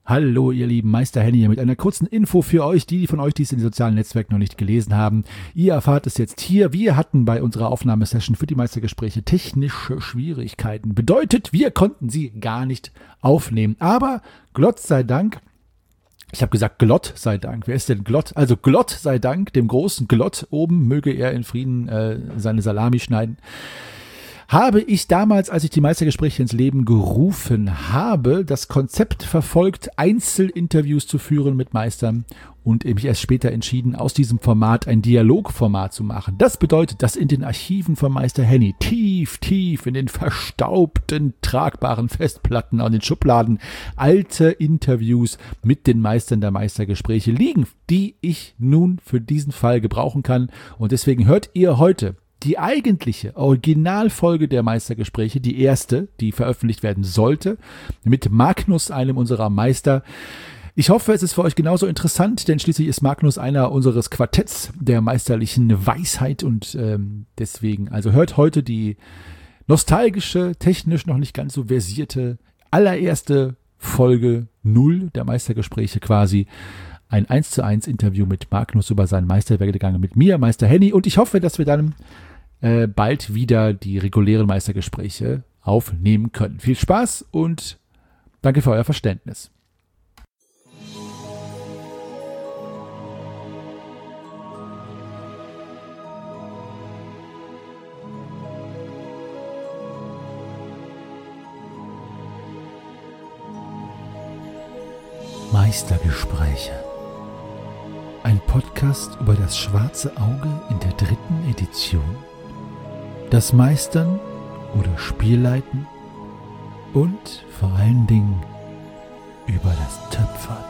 Hallo ihr lieben, Meister Henny hier mit einer kurzen Info für euch, die von euch, die es in den sozialen Netzwerken noch nicht gelesen haben. Ihr erfahrt es jetzt hier. Wir hatten bei unserer Aufnahmesession für die Meistergespräche technische Schwierigkeiten. Bedeutet, wir konnten sie gar nicht aufnehmen. Aber Gott sei Dank, ich habe gesagt Glott sei Dank. Wer ist denn Glott? Also Glott sei Dank, dem großen Glott oben, möge er in Frieden seine Salami schneiden. Habe ich damals, als ich die Meistergespräche ins Leben gerufen habe, das Konzept verfolgt, Einzelinterviews zu führen mit Meistern und mich erst später entschieden, aus diesem Format ein Dialogformat zu machen. Das bedeutet, dass in den Archiven von Meister Henny tief in den verstaubten, tragbaren Festplatten an den Schubladen alte Interviews mit den Meistern der Meistergespräche liegen, die ich nun für diesen Fall gebrauchen kann. Und deswegen hört ihr heute die eigentliche Originalfolge der Meistergespräche, die erste, die veröffentlicht werden sollte, mit Magnus, einem unserer Meister. Ich hoffe, es ist für euch genauso interessant, denn schließlich ist Magnus einer unseres Quartetts der meisterlichen Weisheit und deswegen, also hört heute die nostalgische, technisch noch nicht ganz so versierte, allererste Folge 0 der Meistergespräche quasi. Ein 1:1 Interview mit Magnus über seinen Meisterwerdegang mit mir, Meister Henny, und ich hoffe, dass wir dann bald wieder die regulären Meistergespräche aufnehmen können. Viel Spaß und danke für euer Verständnis. Meistergespräche. Ein Podcast über das schwarze Auge in der 3. Edition, das Meistern oder Spielleiten und vor allen Dingen über das Töpfern.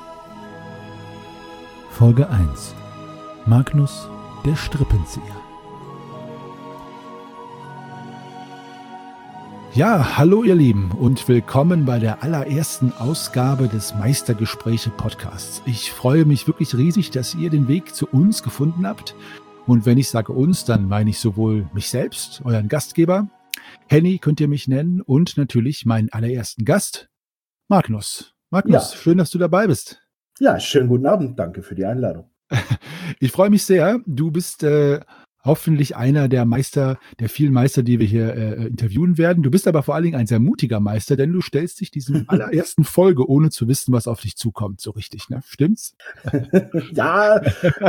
Folge 1. Magnus, der Strippenzieher. Ja, hallo ihr Lieben und willkommen bei der allerersten Ausgabe des Meistergespräche-Podcasts. Ich freue mich wirklich riesig, dass ihr den Weg zu uns gefunden habt. Und wenn ich sage uns, dann meine ich sowohl mich selbst, euren Gastgeber, Henny könnt ihr mich nennen, und natürlich meinen allerersten Gast, Magnus. Magnus, ja. Schön, dass du dabei bist. Ja, schönen guten Abend, danke für die Einladung. Ich freue mich sehr. Du bist hoffentlich einer der Meister, der vielen Meister, die wir hier interviewen werden. Du bist aber vor allen Dingen ein sehr mutiger Meister, denn du stellst dich diesem allerersten Folge, ohne zu wissen, was auf dich zukommt, so richtig, ne? Stimmt's? Ja,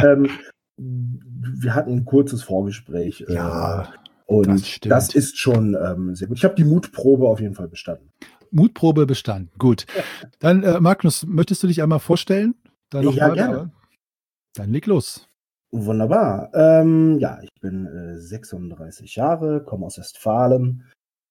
wir hatten ein kurzes Vorgespräch. Ja, und das ist schon sehr gut. Ich habe die Mutprobe auf jeden Fall bestanden. Mutprobe bestanden, gut. Dann, Magnus, möchtest du dich einmal vorstellen? Ja, gerne. Dann leg los. Wunderbar. Ja, ich bin 36 Jahre, komme aus Westfalen,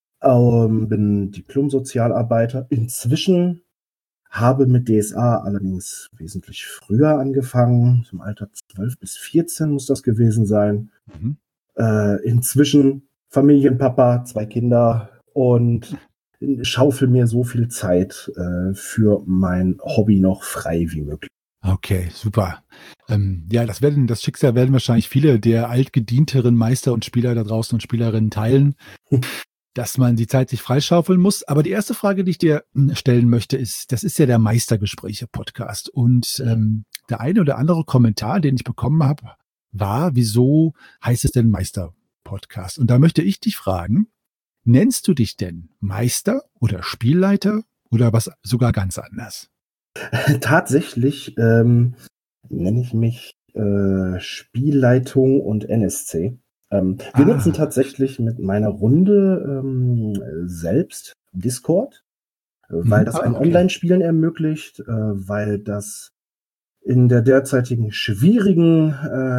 bin Diplom-Sozialarbeiter. Inzwischen habe mit DSA allerdings wesentlich früher angefangen, im Alter 12 bis 14 muss das gewesen sein. Mhm. Inzwischen Familienpapa, 2 Kinder und schaufel mir so viel Zeit für mein Hobby noch frei wie möglich. Okay, super. Ja, das Schicksal werden wahrscheinlich viele der altgedienteren Meister und Spieler da draußen und Spielerinnen teilen, dass man die Zeit sich freischaufeln muss. Aber die erste Frage, die ich dir stellen möchte, ist, das ist ja der Meistergespräche-Podcast. Und der eine oder andere Kommentar, den ich bekommen habe, war, wieso heißt es denn Meister-Podcast? Und da möchte ich dich fragen, nennst du dich denn Meister oder Spielleiter oder was sogar ganz anders? Tatsächlich nenne ich mich Spielleitung und NSC. Wir nutzen tatsächlich mit meiner Runde selbst Discord, weil das ein Online-Spielen ermöglicht, weil das in der derzeitigen schwierigen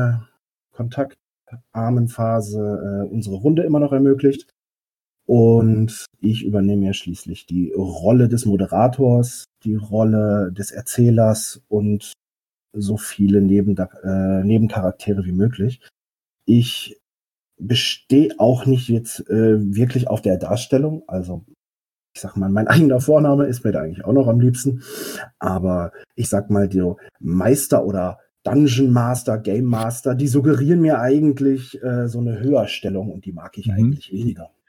kontaktarmen Phase unsere Runde immer noch ermöglicht. Und ich übernehme ja schließlich die Rolle des Moderators, die Rolle des Erzählers und so viele Nebencharaktere wie möglich. Ich bestehe auch nicht jetzt wirklich auf der Darstellung. Also ich sag mal, mein eigener Vorname ist mir da eigentlich auch noch am liebsten. Aber ich sag mal, die Meister oder Dungeon Master, Game Master, die suggerieren mir eigentlich so eine Höherstellung und die mag ich eigentlich weniger.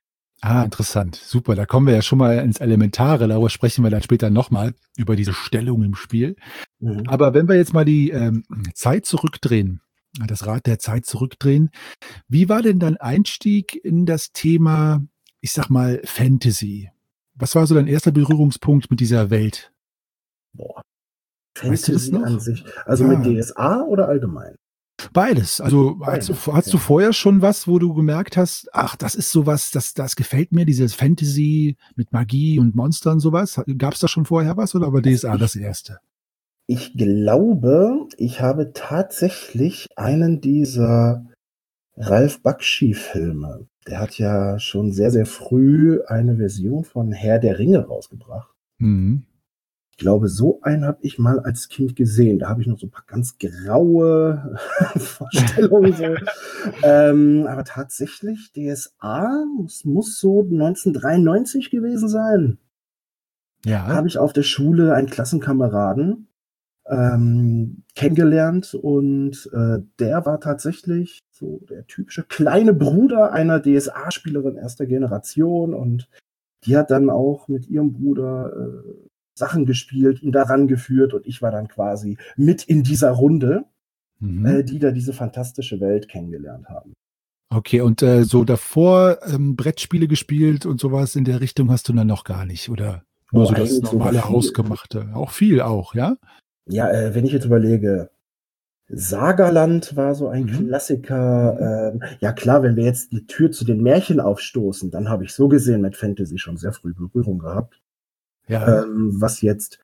Ah, interessant. Super. Da kommen wir ja schon mal ins Elementare. Darüber sprechen wir dann später nochmal, über diese Stellung im Spiel. Mhm. Aber wenn wir jetzt mal die Zeit zurückdrehen, das Rad der Zeit zurückdrehen, wie war denn dein Einstieg in das Thema, ich sag mal, Fantasy? Was war so dein erster Berührungspunkt mit dieser Welt? Boah. Weißt du das Fantasy an noch? sich. Also mit Ah, DSA oder allgemein? beides. Also Beides, hast du okay. vorher schon was, wo du gemerkt hast, ach, das ist sowas, das gefällt mir, dieses Fantasy mit Magie und Monstern und sowas? Gab es da schon vorher was oder war Also DSA das erste? ich glaube, ich habe tatsächlich einen dieser Ralph Bakshi-Filme. Der hat ja schon sehr, sehr früh eine Version von Herr der Ringe rausgebracht. Mhm. Ich glaube, so einen habe ich mal als Kind gesehen. Da habe ich noch so ein paar ganz graue Vorstellungen. So. Aber tatsächlich, DSA muss so 1993 gewesen sein. Ja. Habe ich auf der Schule einen Klassenkameraden kennengelernt und der war tatsächlich so der typische kleine Bruder einer DSA-Spielerin erster Generation und die hat dann auch mit ihrem Bruder Sachen gespielt, ihn daran geführt und ich war dann quasi mit in dieser Runde, Mhm. die da diese fantastische Welt kennengelernt haben. Okay, und so davor Brettspiele gespielt und sowas in der Richtung hast du dann noch gar nicht, oder nur Oh, so das eigentlich sogar normale viel. Hausgemachte? Auch viel auch, ja? Ja, wenn ich jetzt überlege, Sagerland war so ein Mhm. Mhm. Klassiker. Ja klar, wenn wir jetzt die Tür zu den Märchen aufstoßen, dann habe ich so gesehen mit Fantasy schon sehr früh Berührung gehabt. Ja. Was jetzt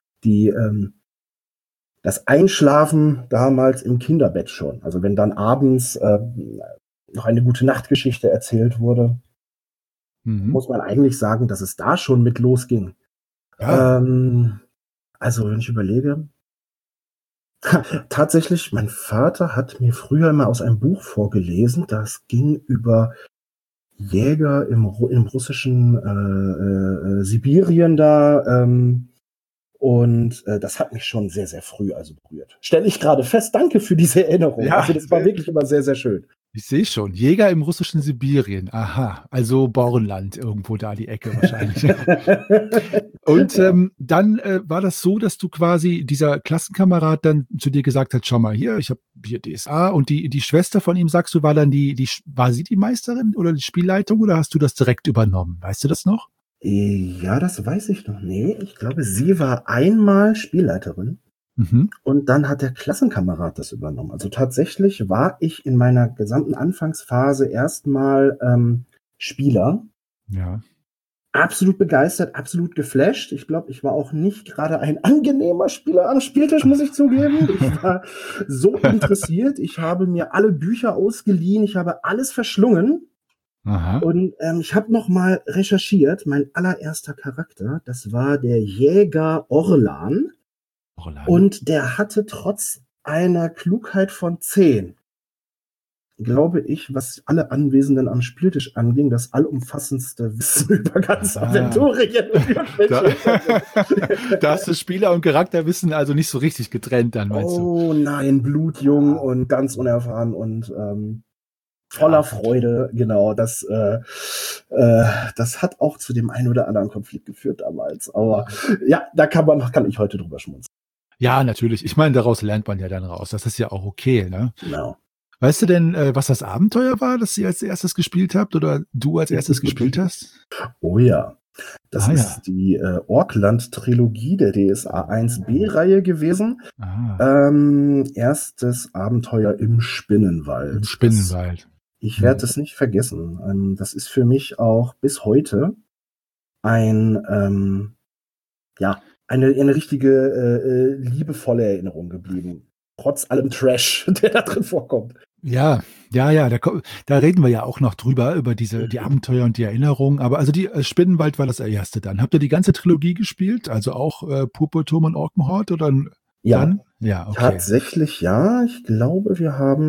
das Einschlafen damals im Kinderbett schon. Also wenn dann abends noch eine gute Nachtgeschichte erzählt wurde, Mhm. muss man eigentlich sagen, dass es da schon mit losging. Ja. Also wenn ich überlege, tatsächlich, mein Vater hat mir früher mal aus einem Buch vorgelesen, das ging über Jäger im russischen Sibirien da. Und das hat mich schon sehr, sehr früh also berührt. Stelle ich gerade fest, danke für diese Erinnerung. Ja, Also das war wirklich immer sehr, sehr schön. ich sehe schon. Jäger im russischen Sibirien. Aha, also Bornland, irgendwo da die Ecke wahrscheinlich. Und Ja. dann war das so, dass du quasi dieser Klassenkamerad dann zu dir gesagt hat, schau mal hier, ich habe hier DSA und die Schwester von ihm, sagst du, war dann war sie die Meisterin oder die Spielleitung oder hast du das direkt übernommen? Weißt du das noch? Ja, das weiß ich noch. Nee, ich glaube, sie war einmal Spielleiterin Mhm. und dann hat der Klassenkamerad das übernommen. Also tatsächlich war ich in meiner gesamten Anfangsphase erstmal Spieler. Ja. Absolut begeistert, absolut geflasht. Ich glaube, ich war auch nicht gerade ein angenehmer Spieler am Spieltisch, muss ich zugeben. Ich war so interessiert. Ich habe mir alle Bücher ausgeliehen. Ich habe alles verschlungen. Aha. Und ich habe noch mal recherchiert. Mein allererster Charakter, das war der Jäger Orlan. Roland. Und der hatte trotz einer Klugheit von 10, glaube ich, was alle Anwesenden am Spieltisch anging, das allumfassendste Wissen über ganz Ah. Aventurien und Da, irgendwelche Hintergründe. da hast du Spieler und Charakterwissen also nicht so richtig getrennt dann, meinst du? Oh nein, blutjung Ah, und ganz unerfahren und ja, voller gut. Freude. Genau, das hat auch zu dem einen oder anderen Konflikt geführt damals. Aber ja, kann ich heute drüber schmunzeln. Ja, natürlich. Ich meine, daraus lernt man ja dann raus. Das ist ja auch okay, ne? Genau. Weißt du denn, was das Abenteuer war, das ihr als erstes gespielt habt oder du als erstes gespielt hast? Oh ja. Das Ah ja. ist die Orkland-Trilogie der DSA 1B-Reihe gewesen. Ah, Erstes Abenteuer im im Spinnenwald. Spinnenwald. Ich Hm. werde es nicht vergessen. Das ist für mich auch bis heute ein, ja, eine richtige liebevolle Erinnerung geblieben. Trotz allem Trash, der da drin vorkommt. Ja, ja, ja, da reden wir ja auch noch drüber, über die Abenteuer und die Erinnerungen. Aber also die Spinnenwald war das erste dann. Habt ihr die ganze Trilogie gespielt? Also auch Purpurturm und Orkenhort oder Ja, dann? Ja, okay. tatsächlich ja. Ich glaube,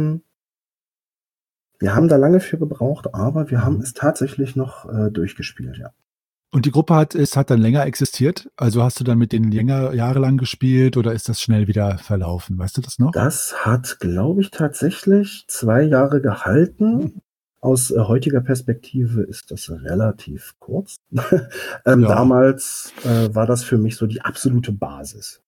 wir haben da lange für gebraucht, aber wir haben Mhm. es tatsächlich noch durchgespielt, ja. Und die Gruppe hat dann länger existiert? Also hast du dann mit denen jahrelang gespielt oder ist das schnell wieder verlaufen? Weißt du das noch? Das hat, glaube ich, tatsächlich 2 Jahre Hm. gehalten. Aus heutiger Perspektive ist das relativ kurz. Ja. Damals war das für mich so die absolute Basis.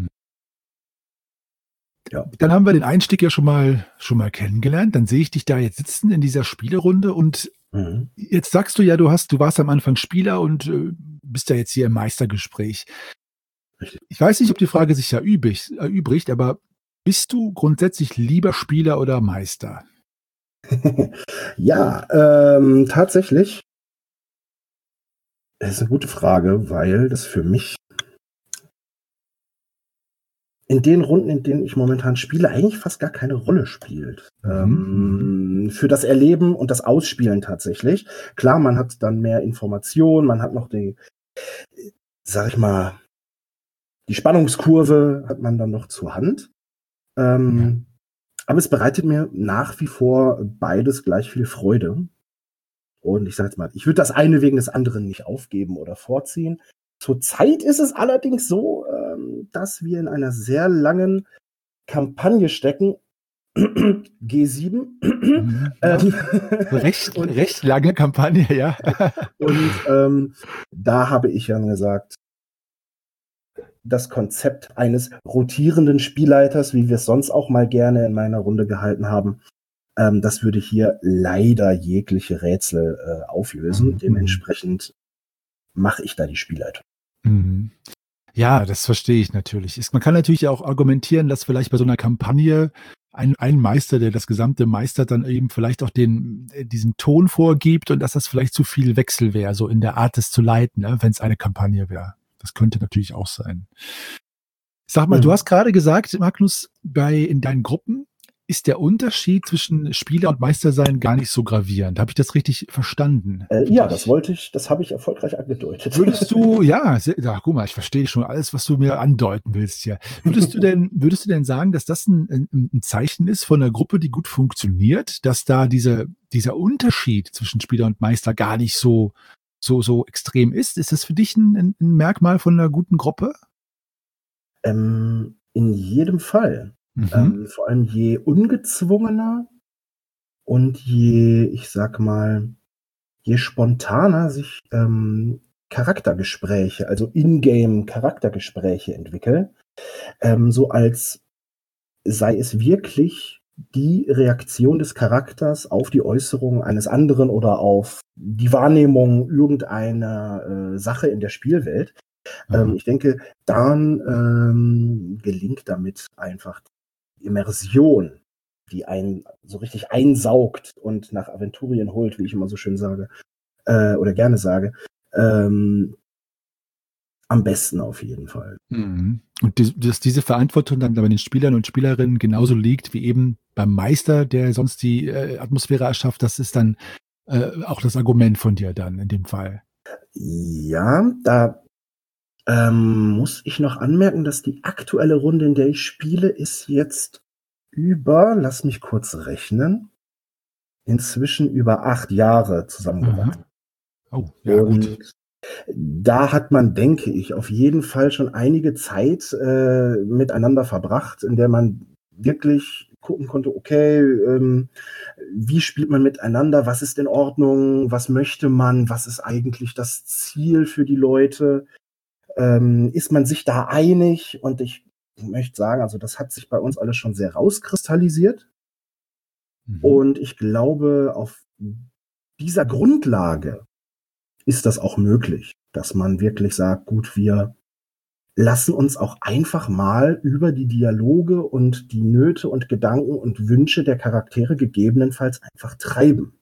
Ja. Dann haben wir den Einstieg ja schon mal kennengelernt. Dann sehe ich dich da jetzt sitzen in dieser Spielerunde und jetzt sagst du ja, du warst am Anfang Spieler und bist ja jetzt hier im Meistergespräch. Richtig. Ich weiß nicht, ob die Frage sich ja erübrigt, aber bist du grundsätzlich lieber Spieler oder Meister? Ja, tatsächlich. Das ist eine gute Frage, weil das für mich in den Runden, in denen ich momentan spiele, eigentlich fast gar keine Rolle spielt. Für das Erleben und das Ausspielen tatsächlich. Klar, man hat dann mehr Informationen, man hat noch die, sag ich mal, die Spannungskurve hat man dann noch zur Hand. Aber es bereitet mir nach wie vor beides gleich viel Freude. Und ich sage jetzt mal, ich würde das eine wegen des anderen nicht aufgeben oder vorziehen. Zurzeit ist es allerdings so, dass wir in einer sehr langen Kampagne stecken. G7. Recht lange Kampagne, ja. Und da habe ich dann gesagt, das Konzept eines rotierenden Spielleiters, wie wir es sonst auch mal gerne in meiner Runde gehalten haben, das würde hier leider jegliche Rätsel auflösen. Dementsprechend mache ich da die Spielleitung. Ja, das verstehe ich natürlich. Man kann natürlich auch argumentieren, dass vielleicht bei so einer Kampagne ein Meister, der das Gesamte meistert, dann eben vielleicht auch diesen Ton vorgibt und dass das vielleicht zu viel Wechsel wäre, so in der Art, es zu leiten, ne, wenn es eine Kampagne wäre. Das könnte natürlich auch sein. Sag mal, du hast gerade gesagt, Magnus, in deinen Gruppen ist der Unterschied zwischen Spieler und Meister sein gar nicht so gravierend. Habe ich das richtig verstanden? Ja, das habe ich erfolgreich angedeutet. Würdest du, guck mal, ich verstehe schon alles, was du mir andeuten willst hier. Würdest du denn sagen, dass das ein Zeichen ist von einer Gruppe, die gut funktioniert, dass da dieser Unterschied zwischen Spieler und Meister gar nicht so extrem ist? Ist das für dich ein Merkmal von einer guten Gruppe? In jedem Fall. Vor allem je ungezwungener und je spontaner sich Charaktergespräche, also Ingame-Charaktergespräche entwickeln, so als sei es wirklich die Reaktion des Charakters auf die Äußerung eines anderen oder auf die Wahrnehmung irgendeiner Sache in der Spielwelt. Ich denke, dann gelingt damit einfach die Immersion, die einen so richtig einsaugt und nach Aventurien holt, wie ich immer so schön sage, oder gerne sage, am besten auf jeden Fall. Und dass diese Verantwortung dann bei den Spielern und Spielerinnen genauso liegt wie eben beim Meister, der sonst die Atmosphäre erschafft, das ist dann auch das Argument von dir dann in dem Fall. Ja, da muss ich noch anmerken, dass die aktuelle Runde, in der ich spiele, ist jetzt lass mich kurz rechnen, inzwischen über 8 Jahre zusammengewachsen. Oh, ja, und gut. Da hat man, denke ich, auf jeden Fall schon einige Zeit miteinander verbracht, in der man wirklich gucken konnte, okay, wie spielt man miteinander, was ist in Ordnung, was möchte man, was ist eigentlich das Ziel für die Leute, ist man sich da einig? Und ich möchte sagen, also das hat sich bei uns alles schon sehr rauskristallisiert. Und ich glaube, auf dieser Grundlage ist das auch möglich, dass man wirklich sagt, gut, wir lassen uns auch einfach mal über die Dialoge und die Nöte und Gedanken und Wünsche der Charaktere gegebenenfalls einfach treiben.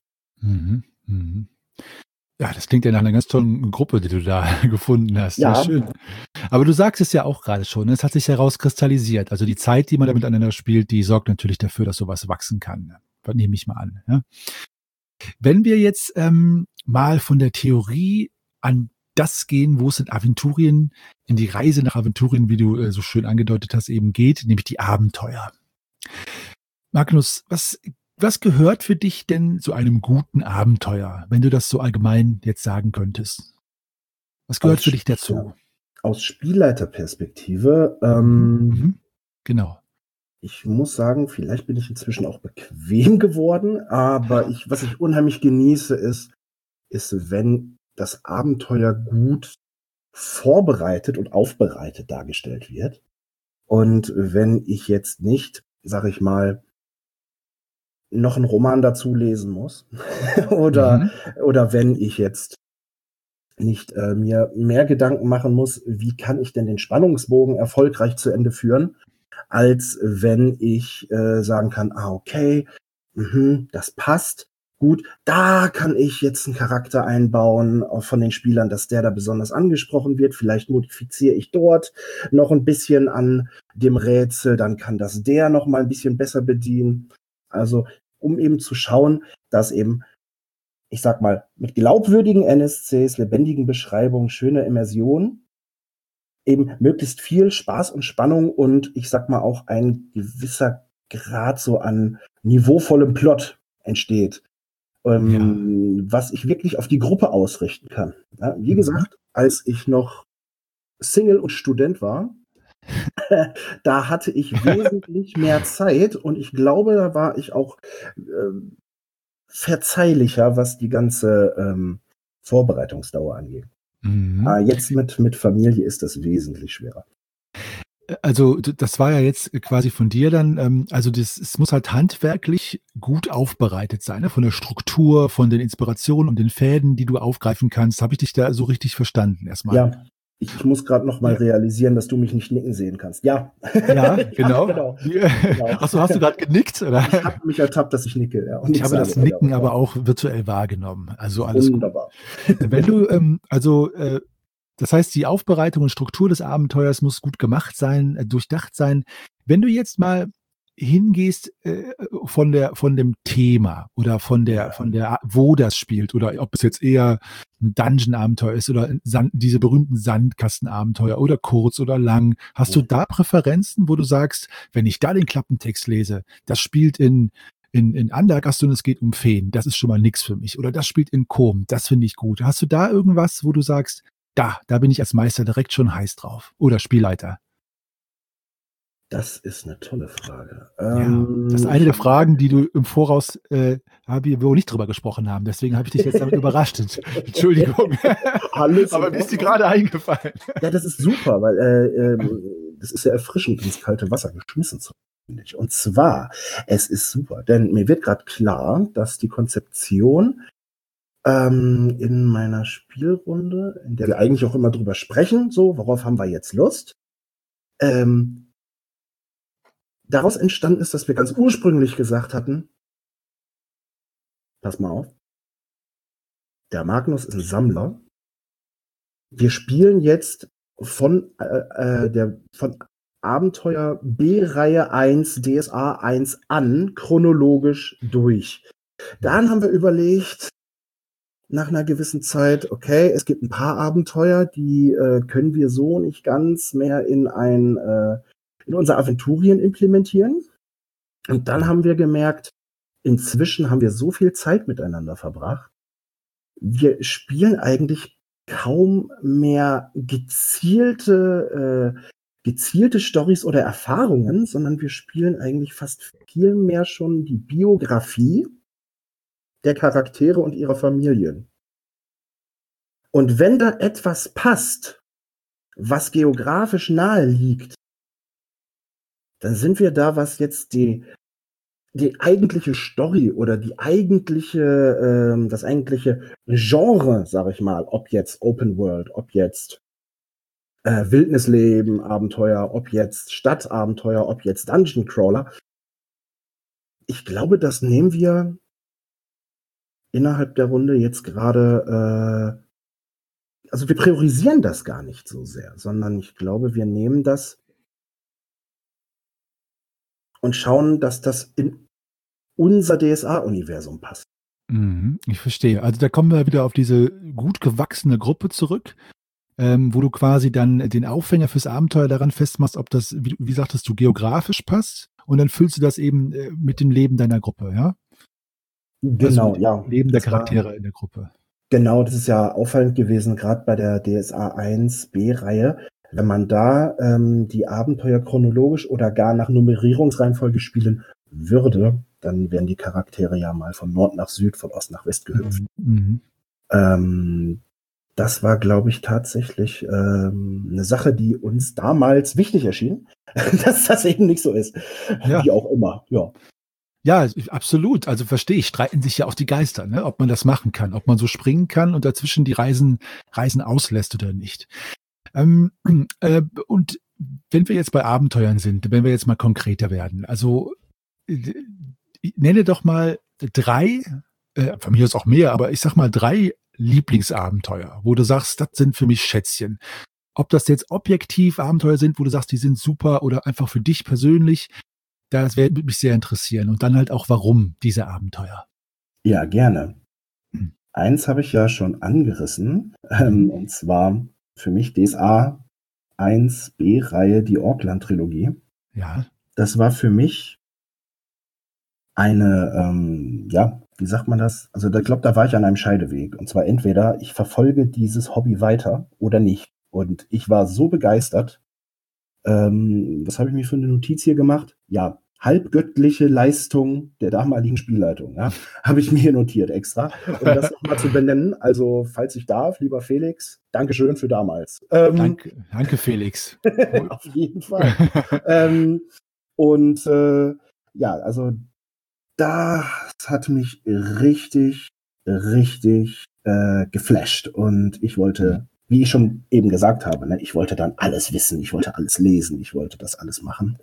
Ja, das klingt ja nach einer ganz tollen Gruppe, die du da gefunden hast. Ja, schön. Aber du sagst es ja auch gerade schon, es hat sich herauskristallisiert. Also die Zeit, die man da miteinander spielt, die sorgt natürlich dafür, dass sowas wachsen kann. Das nehme ich mal an. Ja? Wenn wir jetzt mal von der Theorie an das gehen, wo es in die Reise nach Aventurien, wie du so schön angedeutet hast, eben geht, nämlich die Abenteuer. Magnus, was gehört für dich denn zu einem guten Abenteuer, wenn du das so allgemein jetzt sagen könntest? Was gehört für dich dazu? Aus Spielleiterperspektive, Genau. Ich muss sagen, vielleicht bin ich inzwischen auch bequem geworden, aber was ich unheimlich genieße, ist, wenn das Abenteuer gut vorbereitet und aufbereitet dargestellt wird. Und wenn ich jetzt nicht, sag ich mal, noch einen Roman dazu lesen muss oder wenn ich jetzt nicht mir mehr Gedanken machen muss, wie kann ich denn den Spannungsbogen erfolgreich zu Ende führen, als wenn ich sagen kann, okay, das passt, gut, da kann ich jetzt einen Charakter einbauen von den Spielern, dass der da besonders angesprochen wird, vielleicht modifiziere ich dort noch ein bisschen an dem Rätsel, dann kann das der noch mal ein bisschen besser bedienen. Also, um eben zu schauen, dass eben, ich sag mal, mit glaubwürdigen NSCs, lebendigen Beschreibungen, schöner Immersion, eben möglichst viel Spaß und Spannung und ich sag mal auch ein gewisser Grad so an niveauvollem Plot entsteht, was ich wirklich auf die Gruppe ausrichten kann. Ja, wie gesagt, als ich noch Single und Student war, da hatte ich wesentlich mehr Zeit und ich glaube, da war ich auch verzeihlicher, was die ganze Vorbereitungsdauer angeht. Jetzt mit Familie ist das wesentlich schwerer. Also das war ja jetzt quasi von dir dann, also es muss halt handwerklich gut aufbereitet sein, ne? Von der Struktur, von den Inspirationen und den Fäden, die du aufgreifen kannst. Habe ich dich da so richtig verstanden erstmal? Ja, ich muss gerade noch mal realisieren, dass du mich nicht nicken sehen kannst. Ja. Ja, genau. Genau. Achso, hast du gerade genickt? Oder? Ich habe mich ertappt, dass ich nicke. Ja, und ich habe das Nicken aber auch virtuell wahrgenommen. Also alles wunderbar. Gut. Wenn du, das heißt, die Aufbereitung und Struktur des Abenteuers muss gut gemacht sein, durchdacht sein. Wenn du jetzt mal hingehst von dem Thema oder von der, wo das spielt oder ob es jetzt eher ein Dungeon-Abenteuer ist oder diese berühmten Sandkasten-Abenteuer oder kurz oder lang. Hast du da Präferenzen, wo du sagst, wenn ich da den Klappentext lese, das spielt in Andergast und es geht um Feen, das ist schon mal nix für mich. Oder das spielt in Kom, das finde ich gut. Hast du da irgendwas, wo du sagst, da bin ich als Meister direkt schon heiß drauf. Oder Spielleiter. Das ist eine tolle Frage. Ja, das ist eine der Fragen, die du im Voraus, wo wir nicht drüber gesprochen haben. Deswegen habe ich dich jetzt damit überrascht. Entschuldigung. Alles aber mir ist die gerade eingefallen. Ja, das ist super, weil das ist ja erfrischend, ins kalte Wasser geschmissen zu werden. Und zwar, es ist super, denn mir wird gerade klar, dass die Konzeption in meiner Spielrunde, in der wir eigentlich auch immer drüber sprechen, so, worauf haben wir jetzt Lust, daraus entstanden ist, dass wir ganz ursprünglich gesagt hatten, pass mal auf, der Magnus ist ein Sammler. Wir spielen jetzt von Abenteuer B-Reihe 1, DSA 1 an, chronologisch durch. Dann haben wir überlegt, nach einer gewissen Zeit, okay, es gibt ein paar Abenteuer, die können wir so nicht ganz mehr in unser Aventurien implementieren. Und dann haben wir gemerkt, inzwischen haben wir so viel Zeit miteinander verbracht. Wir spielen eigentlich kaum mehr gezielte Storys oder Erfahrungen, sondern wir spielen eigentlich fast viel mehr schon die Biografie der Charaktere und ihrer Familien. Und wenn da etwas passt, was geografisch nahe liegt, dann sind wir da, was jetzt die eigentliche Story oder das eigentliche Genre, sag ich mal, ob jetzt Open World, ob jetzt Wildnisleben, Abenteuer, ob jetzt Stadtabenteuer, ob jetzt Dungeon Crawler. Ich glaube, das nehmen wir innerhalb der Runde jetzt gerade, also wir priorisieren das gar nicht so sehr, sondern ich glaube, wir nehmen das und schauen, dass das in unser DSA-Universum passt. Ich verstehe. Also da kommen wir wieder auf diese gut gewachsene Gruppe zurück, wo du quasi dann den Aufhänger fürs Abenteuer daran festmachst, ob das, wie sagtest du, geografisch passt und dann füllst du das eben mit dem Leben deiner Gruppe, ja? Genau, also mit dem Leben der Charaktere in der Gruppe. Genau, das ist ja auffallend gewesen, gerade bei der DSA 1 B-Reihe. wenn man da die Abenteuer chronologisch oder gar nach Nummerierungsreihenfolge spielen würde, dann wären die Charaktere ja mal von Nord nach Süd, von Ost nach West gehüpft. Das war, glaube ich, tatsächlich eine Sache, die uns damals wichtig erschien, dass das eben nicht so ist. Ja. Wie auch immer, ja. Ja, absolut. Also verstehe ich, streiten sich ja auch die Geister, ne? Ob man das machen kann, ob man so springen kann und dazwischen die Reisen auslässt oder nicht. Und wenn wir jetzt bei Abenteuern sind, wenn wir jetzt mal konkreter werden, also nenne doch mal 3, von mir aus auch mehr, aber ich sag mal 3 Lieblingsabenteuer, wo du sagst, das sind für mich Schätzchen. Ob das jetzt objektiv Abenteuer sind, wo du sagst, die sind super oder einfach für dich persönlich, das würde mich sehr interessieren. Und dann halt auch, warum diese Abenteuer. Ja, gerne. Eins habe ich ja schon angerissen, und zwar für mich DSA 1b-Reihe, die Orkland-Trilogie. Ja. Das war für mich eine, wie sagt man das? Also ich glaube, da war ich an einem Scheideweg. Und zwar entweder ich verfolge dieses Hobby weiter oder nicht. Und ich war so begeistert. Was habe ich mir für eine Notiz hier gemacht? Ja, halbgöttliche Leistung der damaligen Spielleitung. Ja, habe ich mir hier notiert extra, um das nochmal zu benennen. Also, falls ich darf, lieber Felix, Dankeschön für damals. Danke, Felix. Auf jeden Fall. Also das hat mich richtig, richtig geflasht. Und ich wollte, wie ich schon eben gesagt habe, ne, ich wollte dann alles wissen, ich wollte alles lesen, ich wollte das alles machen.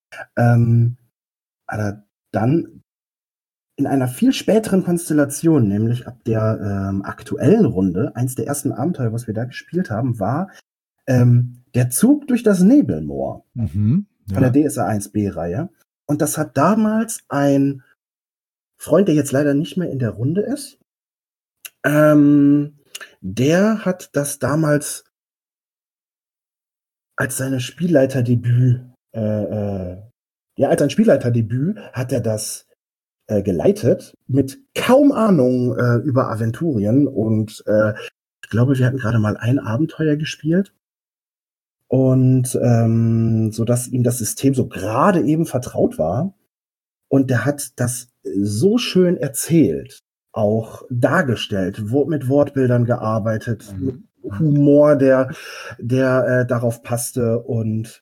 Aber dann in einer viel späteren Konstellation, nämlich ab der aktuellen Runde, eins der ersten Abenteuer, was wir da gespielt haben, war der Zug durch das Nebelmoor von der DSA 1b-Reihe. Und das hat damals ein Freund, der jetzt leider nicht mehr in der Runde ist, der hat das damals als seine Spielleiterdebüt, als ein Spielleiterdebüt hat er das geleitet, mit kaum Ahnung über Aventurien. Und ich glaube, wir hatten gerade mal ein Abenteuer gespielt. Und so dass ihm das System so gerade eben vertraut war. Und der hat das so schön erzählt, auch dargestellt, mit Wortbildern gearbeitet, mit Humor, der darauf passte. Und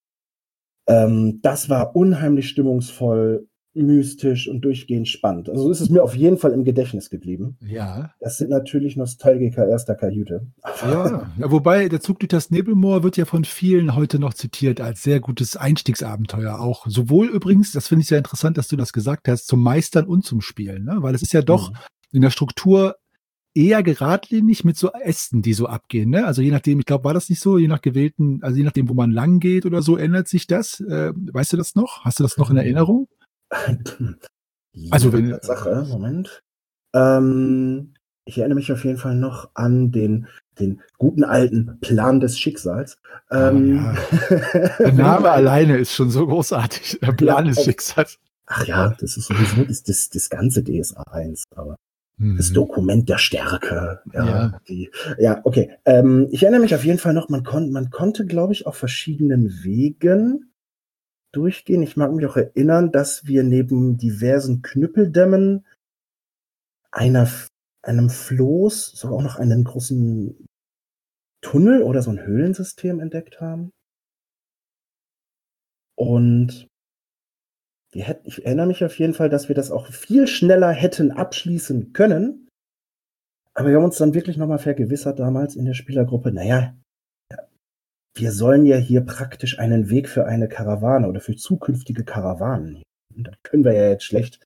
das war unheimlich stimmungsvoll, mystisch und durchgehend spannend. Also ist es mir auf jeden Fall im Gedächtnis geblieben. Ja. Das sind natürlich Nostalgiker erster Kajüte. Ja, wobei der Zug durch das Nebelmoor wird ja von vielen heute noch zitiert als sehr gutes Einstiegsabenteuer. Auch sowohl übrigens, das finde ich sehr interessant, dass du das gesagt hast, zum Meistern und zum Spielen. Ne? Weil es ist ja doch in der Struktur eher geradlinig mit so Ästen, die so abgehen. Ne? Also je nachdem, ich glaube, war das nicht so, je nachdem, wo man lang geht oder so, ändert sich das. Weißt du das noch? Hast du das noch in Erinnerung? Also wenn Sache, Moment. Ich erinnere mich auf jeden Fall noch an den guten alten Plan des Schicksals. Der Name alleine ist schon so großartig. Der Plan des Schicksals. Ach ja, das ist sowieso das ganze DSA 1, aber das Dokument der Stärke. Okay. Ich erinnere mich auf jeden Fall noch, man konnte, glaube ich, auf verschiedenen Wegen durchgehen. Ich mag mich auch erinnern, dass wir neben diversen Knüppeldämmen einem Floß sogar auch noch einen großen Tunnel oder so ein Höhlensystem entdeckt haben. Und ich erinnere mich auf jeden Fall, dass wir das auch viel schneller hätten abschließen können. Aber wir haben uns dann wirklich nochmal vergewissert damals in der Spielergruppe, wir sollen ja hier praktisch einen Weg für eine Karawane oder für zukünftige Karawanen. Und dann können wir ja jetzt schlecht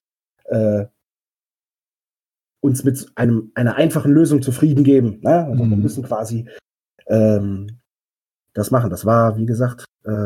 uns mit einer einfachen Lösung zufrieden geben. Ne? Also wir müssen quasi das machen. Das war, wie gesagt,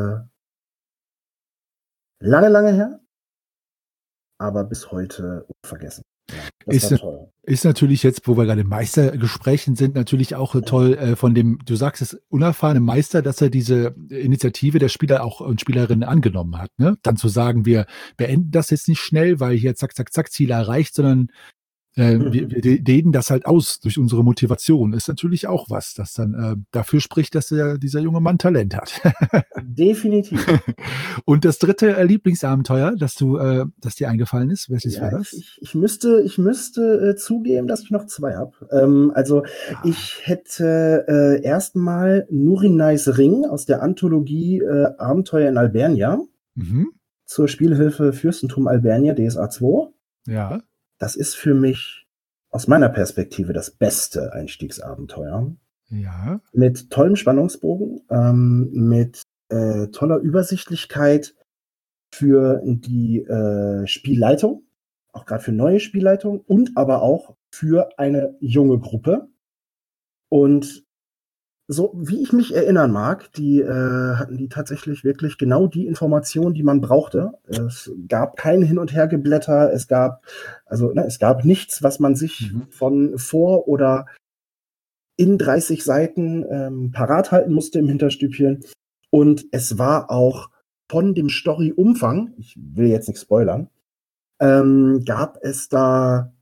lange, lange her, aber bis heute unvergessen. Ja, ist natürlich jetzt, wo wir gerade im Meistergesprächen sind, natürlich auch toll von dem, du sagst es, unerfahrenen Meister, dass er diese Initiative der Spieler auch und Spielerinnen angenommen hat. Ne? Dann zu sagen, wir beenden das jetzt nicht schnell, weil hier zack, zack, zack, Ziel erreicht, sondern Wir dehnen das halt aus durch unsere Motivation. Ist natürlich auch was, das dann dafür spricht, dass dieser junge Mann Talent hat. Definitiv. Und das dritte Lieblingsabenteuer, das dir eingefallen ist, welches war das? Ich müsste zugeben, dass ich noch zwei habe. Ich hätte erstmal Nurinais Ring aus der Anthologie Abenteuer in Albernia zur Spielhilfe Fürstentum Albernia DSA 2. Ja. Das ist für mich aus meiner Perspektive das beste Einstiegsabenteuer. Ja. Mit tollem Spannungsbogen, mit toller Übersichtlichkeit für die Spielleitung, auch gerade für neue Spielleitung und aber auch für eine junge Gruppe. Und so wie ich mich erinnern mag, hatten die tatsächlich wirklich genau die Informationen, die man brauchte. Es gab kein Hin- und Hergeblätter, es gab nichts, was man sich von vor oder in 30 Seiten parat halten musste im Hinterstübchen. Und es war auch von dem Story-Umfang, ich will jetzt nicht spoilern, gibt es da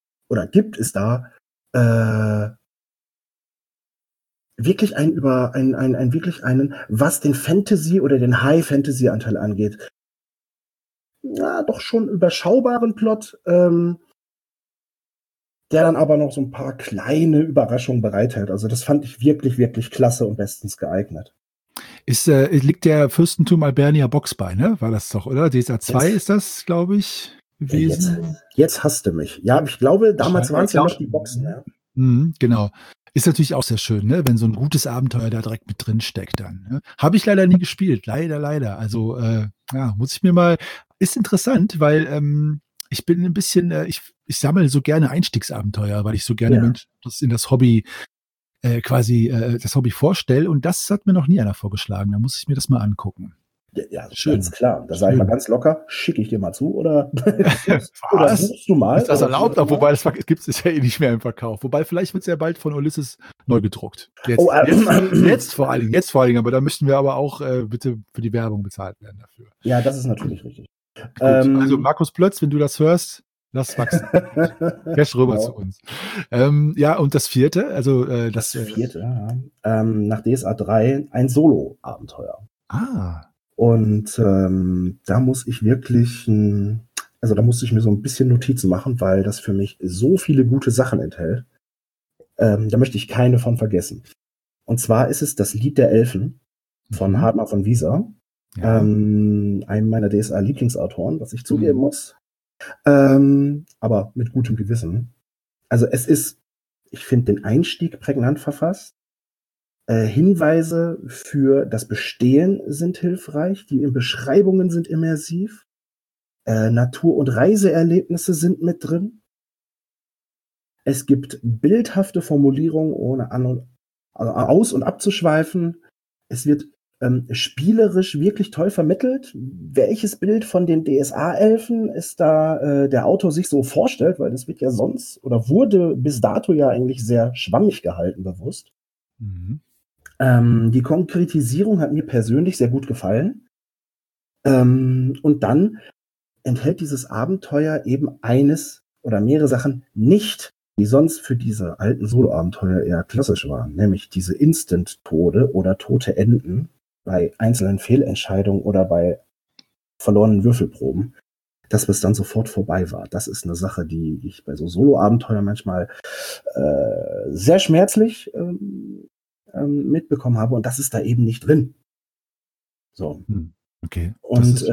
wirklich was den Fantasy oder den High-Fantasy-Anteil angeht, doch schon überschaubaren Plot, der dann aber noch so ein paar kleine Überraschungen bereithält. Also das fand ich wirklich, wirklich klasse und bestens geeignet. Liegt der Fürstentum Albernia Box bei, ne? War das doch, oder? DSA 2 ist das, glaube ich, gewesen. Jetzt hasst du mich. Ja, ich glaube, damals waren es ja noch die Boxen. Ja. Genau. Ist natürlich auch sehr schön, ne? Wenn so ein gutes Abenteuer da direkt mit drin steckt dann. Ne? Habe ich leider nie gespielt. Leider. Also, muss ich mir mal. Ist interessant, weil ich bin ein bisschen, ich sammle so gerne Einstiegsabenteuer, weil ich so gerne in das Hobby das Hobby vorstelle. Und das hat mir noch nie einer vorgeschlagen. Da muss ich mir das mal angucken. Ja, schön. Ganz klar. Da sage ich mal ganz locker, schicke ich dir mal zu oder buchst du mal. Ist das erlaubt? Wobei das gibt es ja eh nicht mehr im Verkauf. Wobei vielleicht wird es ja bald von Ulysses neu gedruckt. Jetzt vor allen Dingen. Aber da müssten wir aber auch bitte für die Werbung bezahlt werden dafür. Ja, das ist natürlich richtig. Gut, also Markus Plötz, wenn du das hörst, lass wachsen. Cash rüber zu uns. Und das vierte, also das vierte, nach DSA 3 ein Solo-Abenteuer. Und da musste ich mir so ein bisschen Notizen machen, weil das für mich so viele gute Sachen enthält. Da möchte ich keine von vergessen. Und zwar ist es das Lied der Elfen von Hartmann von Wieser, einem meiner DSA-Lieblingsautoren, was ich zugeben muss. Aber mit gutem Gewissen. Also ich finde den Einstieg prägnant verfasst. Hinweise für das Bestehen sind hilfreich. Die Beschreibungen sind immersiv. Natur- und Reiseerlebnisse sind mit drin. Es gibt bildhafte Formulierungen, ohne aus- und abzuschweifen. Es wird spielerisch wirklich toll vermittelt, welches Bild von den DSA-Elfen ist da der Autor sich so vorstellt, weil das wird ja sonst oder wurde bis dato ja eigentlich sehr schwammig gehalten, bewusst. Die Konkretisierung hat mir persönlich sehr gut gefallen. Und dann enthält dieses Abenteuer eben eines oder mehrere Sachen nicht, die sonst für diese alten Solo-Abenteuer eher klassisch waren, nämlich diese Instant-Tode oder tote Enden bei einzelnen Fehlentscheidungen oder bei verlorenen Würfelproben, dass es dann sofort vorbei war. Das ist eine Sache, die ich bei so Solo-Abenteuern manchmal sehr schmerzlich mitbekommen habe, und das ist da eben nicht drin. So. Okay. Und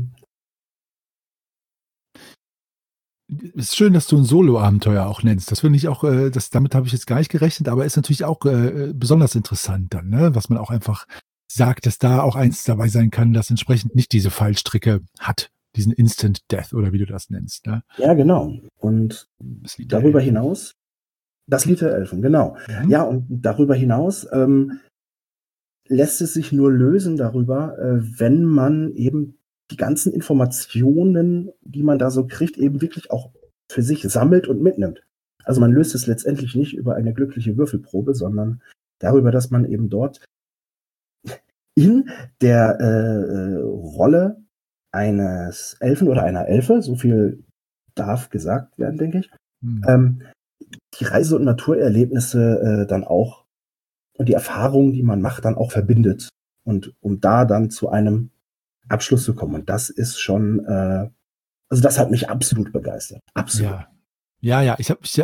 ist schön, dass du ein Solo-Abenteuer auch nennst. Das finde ich auch, damit habe ich jetzt gar nicht gerechnet, aber ist natürlich auch besonders interessant dann, ne? Was man auch einfach sagt, dass da auch eins dabei sein kann, das entsprechend nicht diese Fallstricke hat, diesen Instant Death oder wie du das nennst. Ne? Ja, genau. Und darüber hinaus, das Lied der Elfen, genau. Ja, und darüber hinaus lässt es sich nur lösen darüber, wenn man eben die ganzen Informationen, die man da so kriegt, eben wirklich auch für sich sammelt und mitnimmt. Also man löst es letztendlich nicht über eine glückliche Würfelprobe, sondern darüber, dass man eben dort in der Rolle eines Elfen oder einer Elfe, so viel darf gesagt werden, denke ich, Hm. Die Reise- und Naturerlebnisse dann auch und die Erfahrungen, die man macht, dann auch verbindet. Und um da dann zu einem Abschluss zu kommen. Und das ist schon, also das hat mich absolut begeistert. Absolut. Ja. Ja, ja,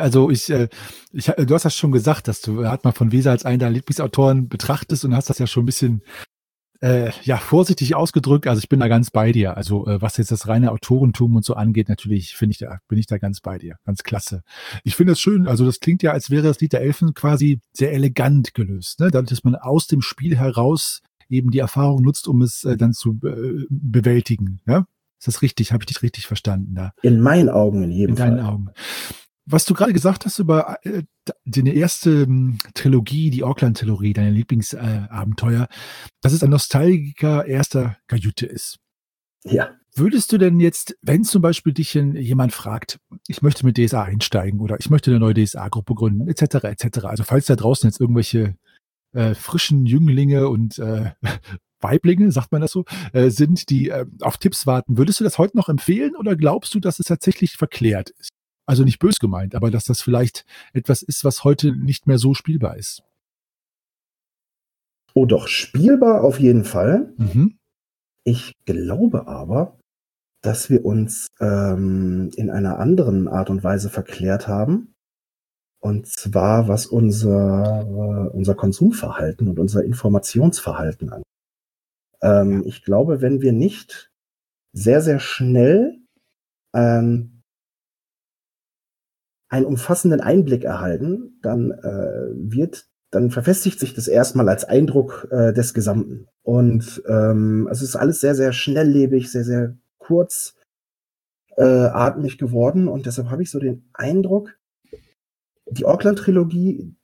du hast das schon gesagt, dass du Hartmann von Weser als einen deiner Lieblingsautoren betrachtest und hast das ja schon ein bisschen ja, vorsichtig ausgedrückt. Also ich bin da ganz bei dir. Also was jetzt das reine Autorentum und so angeht, natürlich bin ich da ganz bei dir. Ganz klasse. Ich finde es schön, also das klingt ja, als wäre das Lied der Elfen quasi sehr elegant gelöst, ne? Dadurch, dass man aus dem Spiel heraus eben die Erfahrung nutzt, um es dann zu bewältigen. Ja? Ist das richtig? Habe ich dich richtig verstanden da? In meinen Augen in In jedem deinen Fall. Augen. Was du gerade gesagt hast über deine erste Trilogie, die Auckland-Trilogie, deine Lieblingsabenteuer, dass es ein Nostalgiker erster Kajüte ist. Ja. Würdest du denn jetzt, wenn zum Beispiel dich jemand fragt, ich möchte mit DSA einsteigen oder ich möchte eine neue DSA-Gruppe gründen, etc., etc., also falls da draußen jetzt irgendwelche frischen Jünglinge und Weiblinge, sagt man das so, sind, die auf Tipps warten, würdest du das heute noch empfehlen oder glaubst du, dass es tatsächlich verklärt ist? Also nicht bös gemeint, aber dass das vielleicht etwas ist, was heute nicht mehr so spielbar ist. Oh, doch, spielbar auf jeden Fall. Mhm. Ich glaube aber, dass wir uns in einer anderen Art und Weise verklärt haben. Und zwar, was unser Konsumverhalten und unser Informationsverhalten angeht. Ich glaube, wenn wir nicht sehr, sehr schnell einen umfassenden Einblick erhalten, dann verfestigt sich das erstmal als Eindruck des Gesamten. Und es ist alles sehr, sehr schnelllebig, sehr, sehr kurzatmig geworden. Und deshalb habe ich so den Eindruck, die Auckland-Trilogie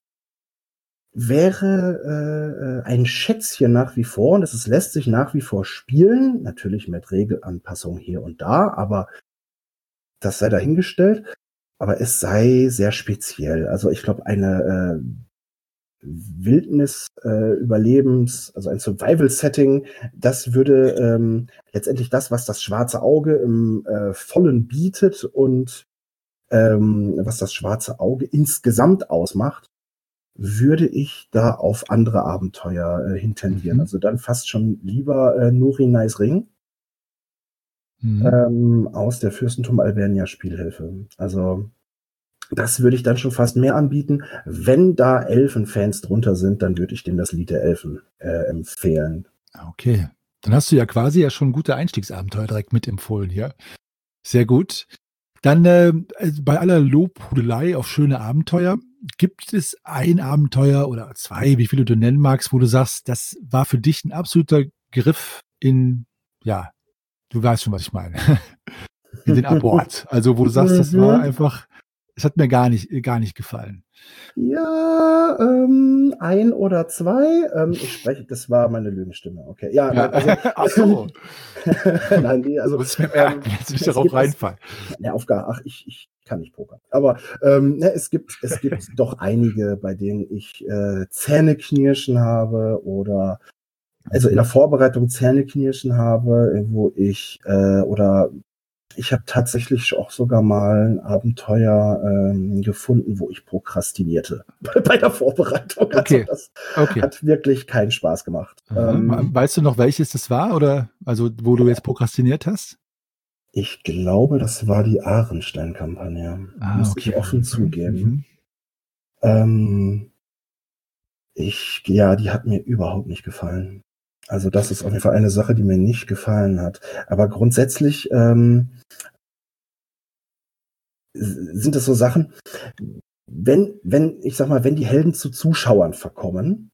wäre ein Schätzchen nach wie vor. Und es lässt sich nach wie vor spielen. Natürlich mit Regelanpassungen hier und da, aber das sei dahingestellt. Aber es sei sehr speziell. Also ich glaube, eine Wildnis-Überlebens, also ein Survival-Setting, das würde letztendlich das, was das schwarze Auge im Vollen bietet und was das schwarze Auge insgesamt ausmacht, würde ich da auf andere Abenteuer hintendieren. Mhm. Also dann fast schon lieber Nurinais Ring aus der Fürstentum Alvernia Spielhilfe. Also das würde ich dann schon fast mehr anbieten. Wenn da Elfenfans drunter sind, dann würde ich denen das Lied der Elfen empfehlen. Okay. Dann hast du ja quasi ja schon gute Einstiegsabenteuer direkt mitempfohlen hier. Sehr gut. Dann bei aller Lobhudelei auf schöne Abenteuer, gibt es ein Abenteuer oder zwei, wie viele du nennen magst, wo du sagst, das war für dich ein absoluter Griff in, ja, du weißt schon, was ich meine, in den Abort. Also wo du sagst, das war einfach, es hat mir gar nicht gefallen. Ja, ein oder zwei. Ich spreche, das war meine Lügenstimme. Okay, ja, Ja. nein, also Ach so. nein, nee, also Muss ich mir merken, jetzt will ich darauf reinfallen. Ich kann nicht pokern. Aber es gibt doch einige, bei denen ich Zähneknirschen habe oder also in der Vorbereitung Zähneknirschen habe, wo ich oder ich habe tatsächlich auch sogar mal ein Abenteuer gefunden, wo ich prokrastinierte bei der Vorbereitung. Okay. Also das Okay. hat wirklich keinen Spaß gemacht. Weißt du noch, welches das war oder also wo du jetzt prokrastiniert hast? Ich glaube, das war die Ahrenstein-Kampagne. Muss Okay. ich offen zugeben. Die hat mir überhaupt nicht gefallen. Also das ist auf jeden Fall eine Sache, die mir nicht gefallen hat. Aber grundsätzlich sind es so Sachen, ich sag mal, wenn die Helden zu Zuschauern verkommen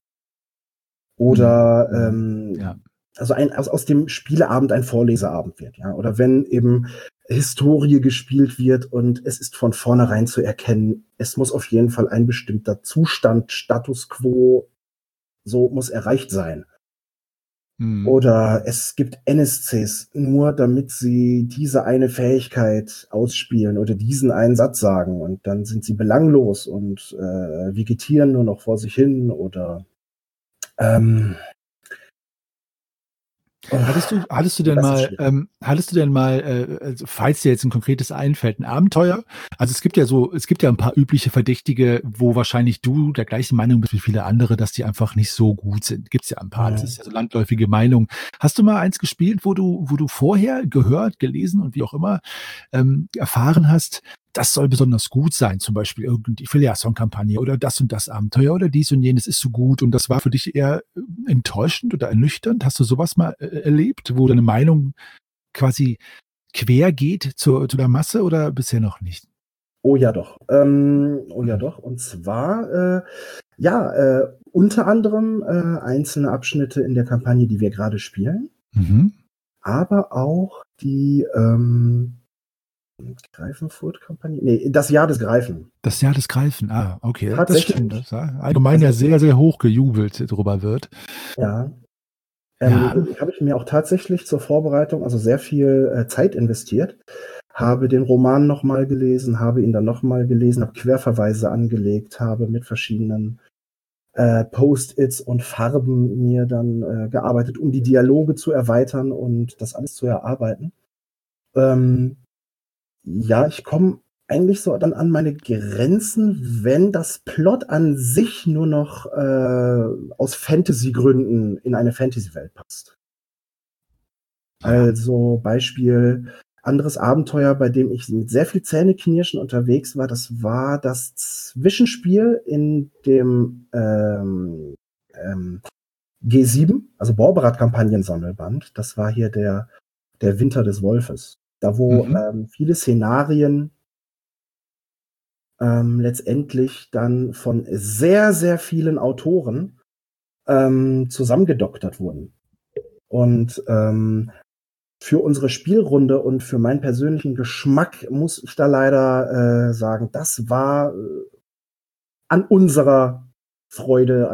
oder Ja. also aus dem Spieleabend ein Vorleseabend wird, ja, oder wenn eben Historie gespielt wird und es ist von vornherein zu erkennen, es muss auf jeden Fall ein bestimmter Zustand, Status quo, so muss erreicht sein. Oder es gibt NSCs, nur damit sie diese eine Fähigkeit ausspielen oder diesen einen Satz sagen und dann sind sie belanglos und vegetieren nur noch vor sich hin oder Hattest du denn Das ist mal, schwierig. also falls dir jetzt ein konkretes einfällt, ein Abenteuer? Also es gibt ja ein paar übliche Verdächtige, wo wahrscheinlich du der gleichen Meinung bist wie viele andere, dass die einfach nicht so gut sind. Gibt's ja ein paar. Das ist Mhm. ja so landläufige Meinung. Hast du mal eins gespielt, wo du vorher gehört, gelesen und wie auch immer erfahren hast, das soll besonders gut sein, zum Beispiel irgendwie Filiasson-Kampagne oder das und das Abenteuer oder dies und jenes ist so gut und das war für dich eher enttäuschend oder ernüchternd? Hast du sowas mal erlebt, wo deine Meinung quasi quer geht zu der Masse oder bisher noch nicht? Oh ja doch. Oh ja Mhm. doch. Und zwar, ja, unter anderem einzelne Abschnitte in der Kampagne, die wir gerade spielen, Mhm. aber auch die Greifenfurt-Kampagne. Nee, das Jahr des Greifen. Das Jahr des Greifen, okay, das stimmt. Tatsächlich. Das ja allgemein ja Also, sehr, sehr hoch gejubelt drüber wird. ja. Ja. Habe ich mir auch tatsächlich zur Vorbereitung also sehr viel Zeit investiert, habe den Roman nochmal gelesen, habe ihn dann nochmal gelesen, habe Querverweise angelegt, habe mit verschiedenen Post-its und Farben mir dann gearbeitet, um die Dialoge zu erweitern und das alles zu erarbeiten. Ähm, ja, ich komme eigentlich so dann an meine Grenzen, wenn das Plot an sich nur noch aus Fantasy-Gründen in eine Fantasy-Welt passt. Ja. Also Beispiel, anderes Abenteuer, bei dem ich mit sehr viel Zähneknirschen unterwegs war, das war das Zwischenspiel in dem G7, also Borberat-Kampagnen-Sammelband. Das war hier der Winter des Wolfes. Da wo Mhm. viele Szenarien letztendlich dann von sehr, sehr vielen Autoren zusammengedoktert wurden. Und für unsere Spielrunde und für meinen persönlichen Geschmack muss ich da leider sagen, das war an unserer Freude,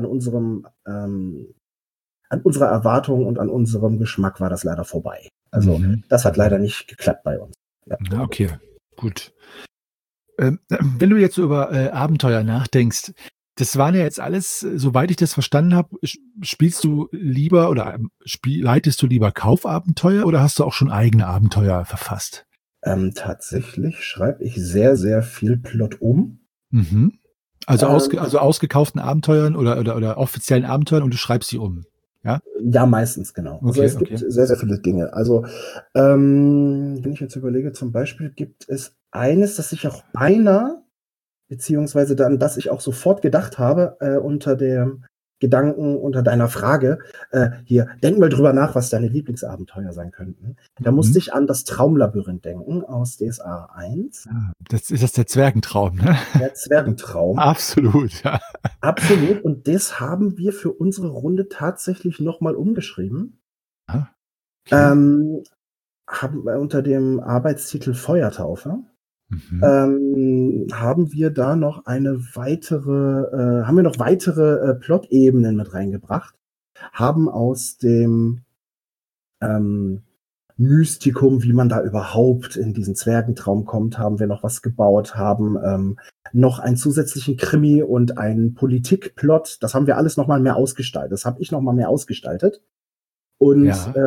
an unserer Erwartung und an unserem Geschmack war das leider vorbei. Also Mhm. das hat Mhm. leider nicht geklappt bei uns. Ja. Ja, okay, gut. Wenn du jetzt so über Abenteuer nachdenkst, das waren ja jetzt alles, soweit ich das verstanden habe, spielst du lieber oder leitest du lieber Kaufabenteuer oder hast du auch schon eigene Abenteuer verfasst? Tatsächlich schreibe ich sehr, sehr viel Plot um. Mhm. Also, Ähm, also ausgekauften Abenteuern oder offiziellen Abenteuern und du schreibst sie um. Ja? ja, meistens, genau. Also Okay, es gibt okay. sehr, sehr viele Dinge. Also wenn ich jetzt überlege, zum Beispiel gibt es eines, das ich auch beinahe beziehungsweise dann, dass ich auch sofort gedacht habe, unter dem Gedanken, unter deiner Frage, hier, denk mal drüber nach, was deine Lieblingsabenteuer sein könnten. Da musste Mhm. ich an das Traumlabyrinth denken aus DSA 1, Ja, das der Zwergentraum, ne? der Zwergentraum. Absolut, ja. Absolut. Und das haben wir für unsere Runde tatsächlich nochmal umgeschrieben. Ah, okay. Ähm, haben wir unter dem Arbeitstitel Feuertaufe. Mhm. Haben wir da noch haben wir noch weitere Plot-Ebenen mit reingebracht, haben aus dem ähm, Mystikum, wie man da überhaupt in diesen Zwergentraum kommt, haben wir noch was gebaut, haben noch einen zusätzlichen Krimi und einen Politikplot. Das haben wir alles noch mal mehr ausgestaltet. Das habe ich noch mal mehr ausgestaltet. Und Ja.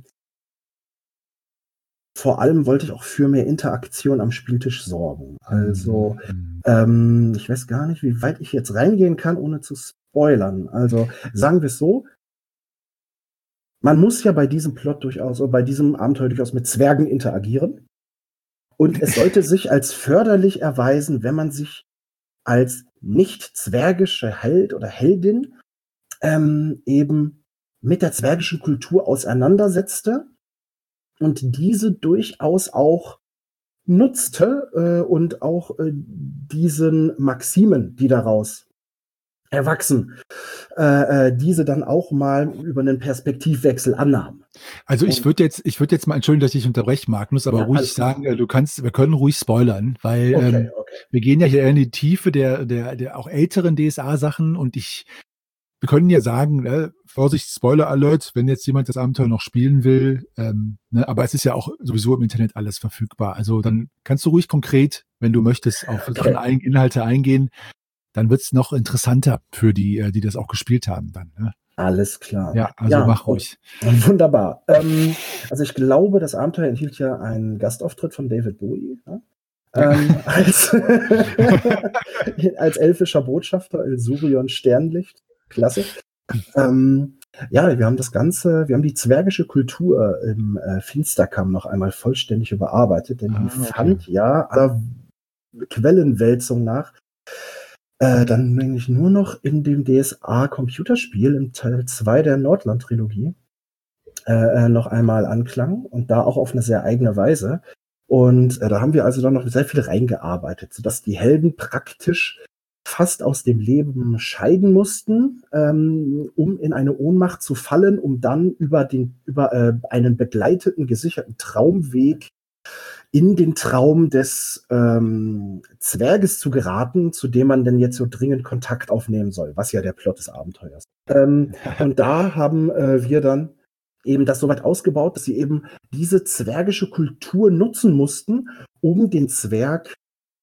vor allem wollte ich auch für mehr Interaktion am Spieltisch sorgen. Also, Mhm. ich weiß gar nicht, wie weit ich jetzt reingehen kann, ohne zu spoilern. Also, sagen wir es so, man muss ja bei diesem Plot durchaus oder bei diesem Abenteuer durchaus mit Zwergen interagieren. Und es sollte sich als förderlich erweisen, wenn man sich als nicht zwergische Held oder Heldin eben mit der zwergischen Kultur auseinandersetzte und diese durchaus auch nutzte und auch diesen Maximen, die daraus erwachsen, diese dann auch mal über einen Perspektivwechsel annahm. Also Und ich würde jetzt mal, entschuldigen, dass ich dich unterbreche, Magnus, aber ja, ruhig alles gut. sagen, wir können ruhig spoilern, weil Okay, okay. wir gehen ja hier in die Tiefe der auch älteren DSA-Sachen und wir können ja sagen, Vorsicht, Spoiler Alert, wenn jetzt jemand das Abenteuer noch spielen will, ne, aber es ist ja auch sowieso im Internet alles verfügbar. Also dann kannst du ruhig konkret, wenn du möchtest, auf Okay. Inhalte eingehen, dann wird es noch interessanter für die, die das auch gespielt haben dann. Ne? Alles klar. Ja, also Ja, mach ruhig. wunderbar. Also ich glaube, das Abenteuer enthielt ja einen Gastauftritt von David Bowie, ne? Als, als elfischer Botschafter, Ilsurion Sternlicht. Klasse. Ja, wir haben die zwergische Kultur im Finsterkamm noch einmal vollständig überarbeitet, denn die fand ja aller Quellenwälzung nach dann nämlich nur noch in dem DSA-Computerspiel im Teil 2 der Nordland-Trilogie noch einmal Anklang und da auch auf eine sehr eigene Weise. Und da haben wir also dann noch sehr viel reingearbeitet, sodass die Helden praktisch fast aus dem Leben scheiden mussten, um in eine Ohnmacht zu fallen, um dann über einen begleiteten, gesicherten Traumweg in den Traum des Zwerges zu geraten, zu dem man denn jetzt so dringend Kontakt aufnehmen soll, was ja der Plot des Abenteuers ist. Und da haben wir dann eben das so weit ausgebaut, dass sie eben diese zwergische Kultur nutzen mussten, um den Zwerg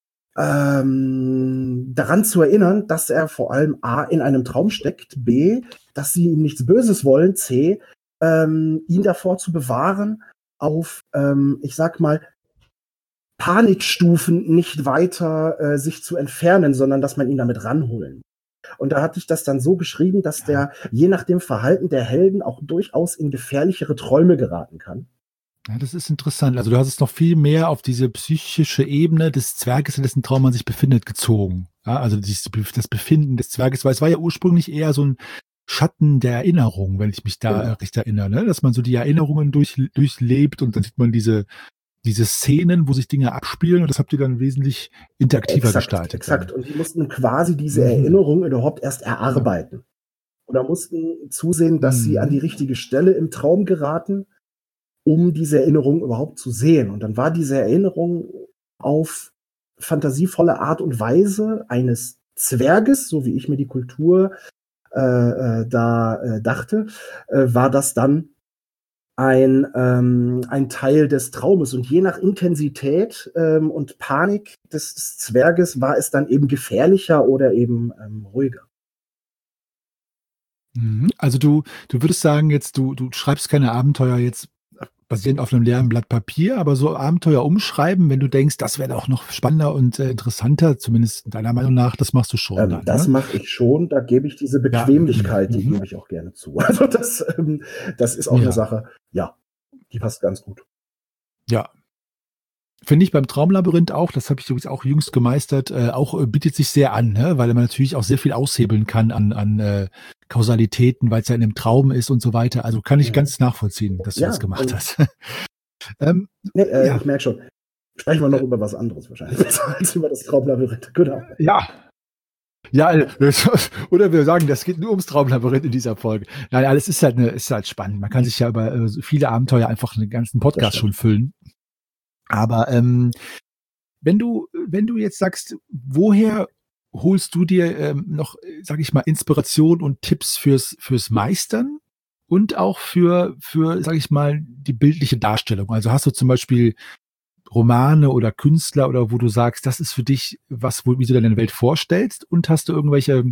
daran zu erinnern, dass er vor allem A, in einem Traum steckt, B, dass sie ihm nichts Böses wollen, C, ihn davor zu bewahren, auf, ich sag mal, Panikstufen nicht weiter sich zu entfernen, sondern dass man ihn damit ranholen. Und da hatte ich das dann so geschrieben, dass der je nach dem Verhalten der Helden auch durchaus in gefährlichere Träume geraten kann. Ja, das ist interessant. Also du hast es noch viel mehr auf diese psychische Ebene des Zwerges, in dessen Traum man sich befindet, gezogen. Ja, also das Befinden des Zwerges, weil es war ja ursprünglich eher so ein Schatten der Erinnerung, wenn ich mich da recht erinnere, ne? Dass man so die Erinnerungen durchlebt und dann sieht man diese Szenen, wo sich Dinge abspielen und das habt ihr dann wesentlich interaktiver gestaltet. Exakt. Und die mussten quasi diese Erinnerung überhaupt erst erarbeiten. Oder mussten zusehen, dass sie an die richtige Stelle im Traum geraten, um diese Erinnerung überhaupt zu sehen. Und dann war diese Erinnerung auf fantasievolle Art und Weise eines Zwerges, so wie ich mir die Kultur dachte, war das dann ein Teil des Traumes. Und je nach Intensität und Panik des Zwerges war es dann eben gefährlicher oder eben ruhiger. Also du würdest sagen, jetzt du schreibst keine Abenteuer jetzt basierend auf einem leeren Blatt Papier, aber so Abenteuer umschreiben, wenn du denkst, das wäre auch noch spannender und interessanter, zumindest deiner Meinung nach, das machst du schon. Dann, das mache ich schon, da gebe ich diese Bequemlichkeit, die gebe ich auch gerne zu. Also das ist auch eine Sache, die passt ganz gut. Ja. Finde ich beim Traumlabyrinth auch, das habe ich übrigens auch jüngst gemeistert, auch bietet sich sehr an, ne? Weil man natürlich auch sehr viel aushebeln kann an Kausalitäten, weil es ja in einem Traum ist und so weiter. Also kann ich ganz nachvollziehen, dass du das gemacht hast. Ich merke schon. Sprechen wir noch über was anderes wahrscheinlich, als über das Traumlabyrinth. Genau. Ja. Ja, oder wir sagen, das geht nur ums Traumlabyrinth in dieser Folge. Nein, alles ist halt spannend. Man kann sich ja über viele Abenteuer einfach einen ganzen Podcast schon füllen. Aber wenn du jetzt sagst, woher holst du dir noch, sag ich mal, Inspiration und Tipps fürs Meistern und auch für, sag ich mal, die bildliche Darstellung? Also hast du zum Beispiel Romane oder Künstler oder wo du sagst, das ist für dich wie du deine Welt vorstellst, und hast du irgendwelche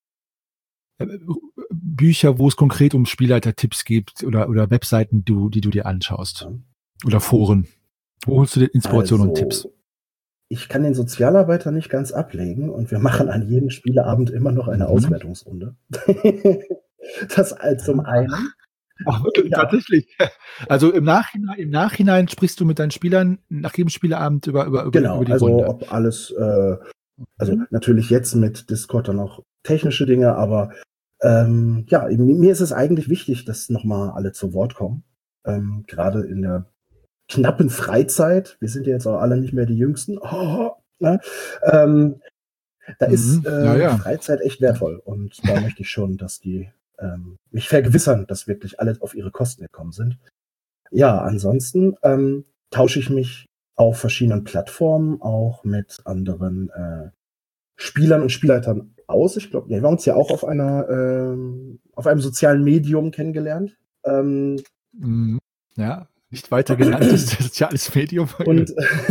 Bücher, wo es konkret um Spielleiter-Tipps gibt oder Webseiten, die du dir anschaust oder Foren? Wo holst du dir Inspiration und Tipps? Ich kann den Sozialarbeiter nicht ganz ablegen und wir machen an jedem Spieleabend immer noch eine Auswertungsrunde. Das zum einen. Ach, wirklich, tatsächlich. Also im Nachhinein sprichst du mit deinen Spielern nach jedem Spieleabend über die Runde. Ob alles, also natürlich jetzt mit Discord dann auch technische Dinge, aber mir ist es eigentlich wichtig, dass nochmal alle zu Wort kommen. Gerade in der knappen Freizeit. Wir sind ja jetzt auch alle nicht mehr die Jüngsten. Da ist Freizeit echt wertvoll. Und da möchte ich schon, dass die mich vergewissern, dass wirklich alle auf ihre Kosten gekommen sind. Ja, ansonsten tausche ich mich auf verschiedenen Plattformen auch mit anderen Spielern und Spielleitern aus. Ich glaube, wir haben uns ja auch auf einem sozialen Medium kennengelernt. Nicht weiter genanntes soziales Medium. Und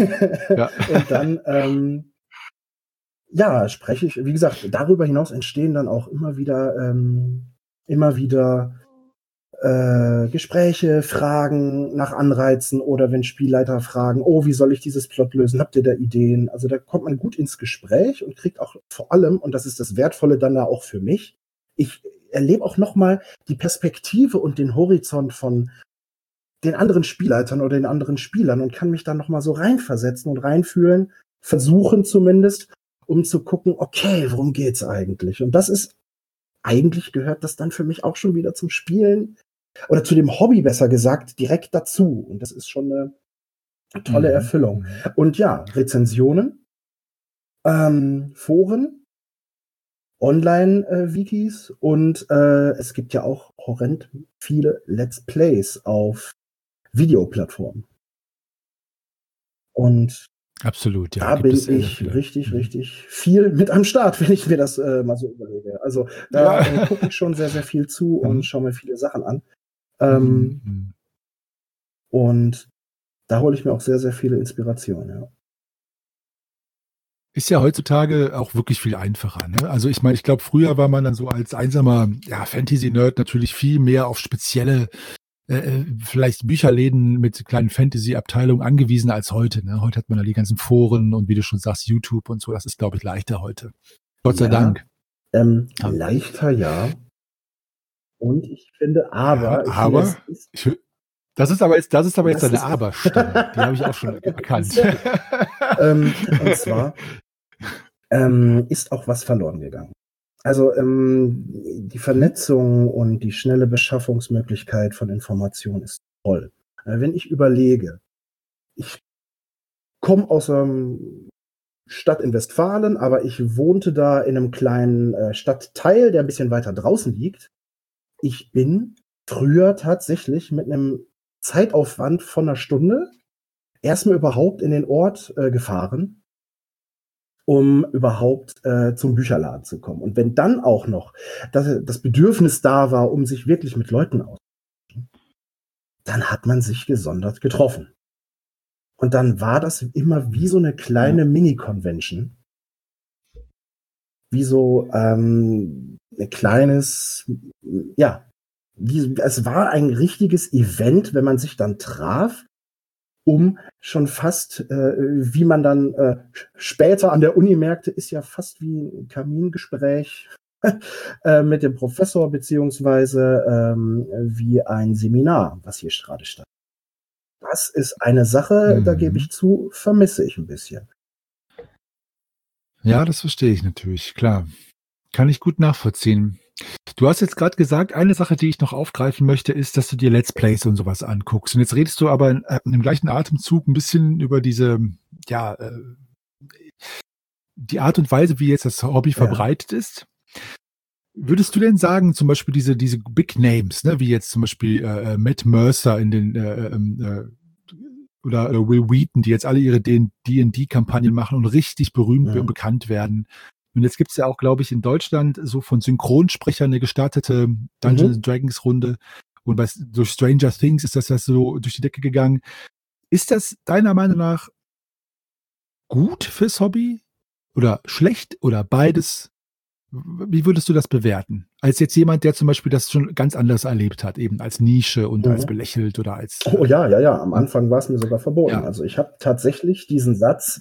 dann spreche ich, wie gesagt, darüber hinaus entstehen dann auch immer wieder immer wieder Gespräche, Fragen nach Anreizen oder wenn Spielleiter fragen, oh, wie soll ich dieses Plot lösen? Habt ihr da Ideen? Also da kommt man gut ins Gespräch und kriegt auch vor allem, und das ist das Wertvolle dann da auch für mich, ich erlebe auch nochmal die Perspektive und den Horizont von den anderen Spielleitern oder den anderen Spielern und kann mich dann nochmal so reinversetzen und reinfühlen, versuchen zumindest, um zu gucken, okay, worum geht's eigentlich? Und das ist, eigentlich gehört das dann für mich auch schon wieder zum Spielen oder zu dem Hobby, besser gesagt, direkt dazu. Und das ist schon eine tolle Erfüllung. Und ja, Rezensionen, Foren, Online-Wikis und es gibt ja auch horrend viele Let's Plays auf Videoplattformen. Und absolut, ja, da bin ich richtig viel mit am Start, wenn ich mir das mal so überlege. Also da gucke ich schon sehr, sehr viel zu und schaue mir viele Sachen an. Und da hole ich mir auch sehr, sehr viele Inspirationen, ja. Ist ja heutzutage auch wirklich viel einfacher. Ne? Also ich meine, ich glaube, früher war man dann so als einsamer Fantasy-Nerd natürlich viel mehr auf spezielle vielleicht Bücherläden mit kleinen Fantasy-Abteilungen angewiesen als heute. Ne? Heute hat man ja die ganzen Foren und wie du schon sagst, YouTube und so. Das ist, glaube ich, leichter heute. Gott sei Dank. Leichter, ja. Und ich finde, das ist aber jetzt eine Aber-Stimme. Die habe ich auch schon erkannt. Und zwar ist auch was verloren gegangen. Also die Vernetzung und die schnelle Beschaffungsmöglichkeit von Informationen ist toll. Wenn ich überlege, ich komme aus einer Stadt in Westfalen, aber ich wohnte da in einem kleinen Stadtteil, der ein bisschen weiter draußen liegt. Ich bin früher tatsächlich mit einem Zeitaufwand von einer Stunde erstmal überhaupt in den Ort gefahren, um überhaupt zum Bücherladen zu kommen. Und wenn dann auch noch das Bedürfnis da war, um sich wirklich mit Leuten auszutauschen, dann hat man sich gesondert getroffen. Und dann war das immer wie so eine kleine Mini-Convention. Wie so ein kleines, es war ein richtiges Event, wenn man sich dann traf, um schon fast, wie man dann später an der Uni merkte, ist ja fast wie ein Kamingespräch mit dem Professor, beziehungsweise wie ein Seminar, was hier gerade stattfindet. Das ist eine Sache, da gebe ich zu, vermisse ich ein bisschen. Ja, das verstehe ich natürlich, klar. Kann ich gut nachvollziehen. Du hast jetzt gerade gesagt, eine Sache, die ich noch aufgreifen möchte, ist, dass du dir Let's Plays und sowas anguckst. Und jetzt redest du aber im gleichen Atemzug ein bisschen über diese, die Art und Weise, wie jetzt das Hobby verbreitet ist. Würdest du denn sagen, zum Beispiel diese Big Names, ne, wie jetzt zum Beispiel Matt Mercer in den oder Will Wheaton, die jetzt alle ihre D&D-Kampagnen machen und richtig berühmt und bekannt werden. Und jetzt gibt es ja auch, glaube ich, in Deutschland so von Synchronsprechern eine gestartete Dungeons Dragons Runde. Und durch Stranger Things ist das so durch die Decke gegangen. Ist das deiner Meinung nach gut fürs Hobby oder schlecht oder beides? Wie würdest du das bewerten? Als jetzt jemand, der zum Beispiel das schon ganz anders erlebt hat, eben als Nische und als belächelt oder als... Oh ja. Am Anfang war es mir sogar verboten. Ja. Also ich habe tatsächlich diesen Satz,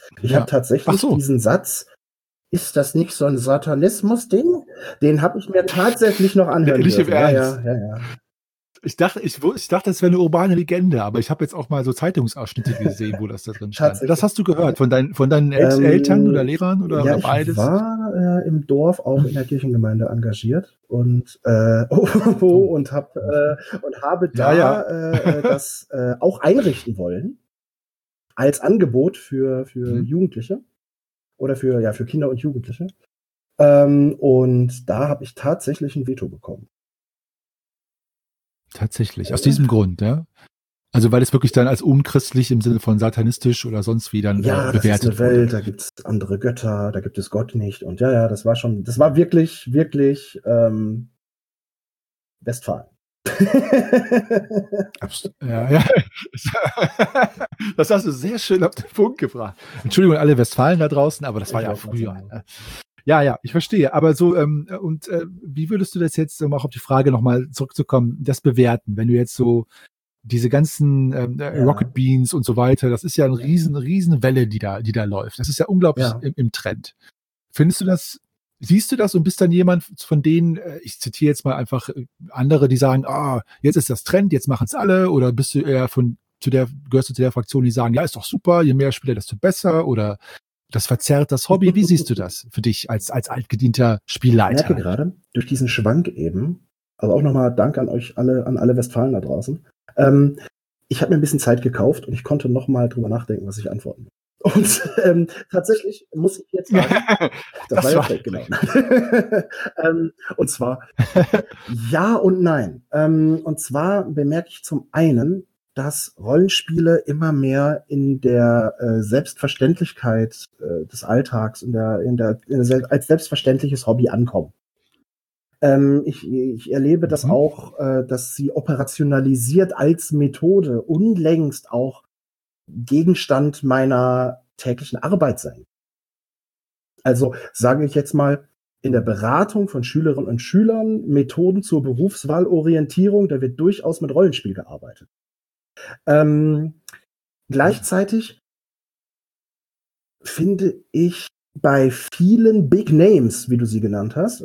ist das nicht so ein Satanismus-Ding? Den habe ich mir tatsächlich noch anhören dürfen. Ja. Ich dachte, das wäre eine urbane Legende, aber ich habe jetzt auch mal so Zeitungsausschnitte gesehen, wo das da drin stand. Das hast du gehört von deinen Eltern oder Lehrern oder beides? Ich war im Dorf auch in der Kirchengemeinde engagiert und habe da das auch einrichten wollen als Angebot für Jugendliche oder für Kinder und Jugendliche. Und da habe ich tatsächlich ein Veto bekommen. Tatsächlich, aus diesem Grund, ja? Also weil es wirklich dann als unchristlich im Sinne von satanistisch oder sonst wie dann bewertet wurde. Ja, das ist eine Welt, da gibt es andere Götter, da gibt es Gott nicht. Und das war wirklich Westfalen. Ja. Das hast du sehr schön auf den Punkt gebracht. Entschuldigung alle Westfalen da draußen, aber das war ja früher. Ja, ich verstehe. Aber so, wie würdest du das jetzt, um auch auf die Frage nochmal zurückzukommen, das bewerten, wenn du jetzt so diese ganzen Ja, Rocket Beans und so weiter, das ist ja eine riesen Welle, die da läuft. Das ist ja unglaublich ja. im Trend. Findest du das, siehst du das und bist dann jemand von denen, ich zitiere jetzt mal einfach andere, die sagen, jetzt ist das Trend, jetzt machen es alle, oder bist du eher gehörst du zu der Fraktion, die sagen, ja, ist doch super, je mehr Spieler, desto besser, oder das verzerrt das Hobby. Wie siehst du das für dich als altgedienter Ich merke Spielleiter? gerade, durch diesen Schwank eben, also auch nochmal Dank an euch alle, an alle Westfalen da draußen. Ähm, Ich habe mir ein bisschen Zeit gekauft und ich konnte nochmal drüber nachdenken, was ich antworten will. Und tatsächlich muss ich jetzt sagen, das war Das ja war Fake, genau. Und zwar ja und nein. Und zwar bemerke ich zum einen, dass Rollenspiele immer mehr in der Selbstverständlichkeit des Alltags, als selbstverständliches Hobby ankommen. Ich erlebe das Mhm. auch, dass sie operationalisiert als Methode unlängst auch Gegenstand meiner täglichen Arbeit sein. Also sage ich jetzt mal, in der Beratung von Schülerinnen und Schülern, Methoden zur Berufswahlorientierung, da wird durchaus mit Rollenspiel gearbeitet. Ähm, Gleichzeitig finde ich bei vielen Big Names, wie du sie genannt hast,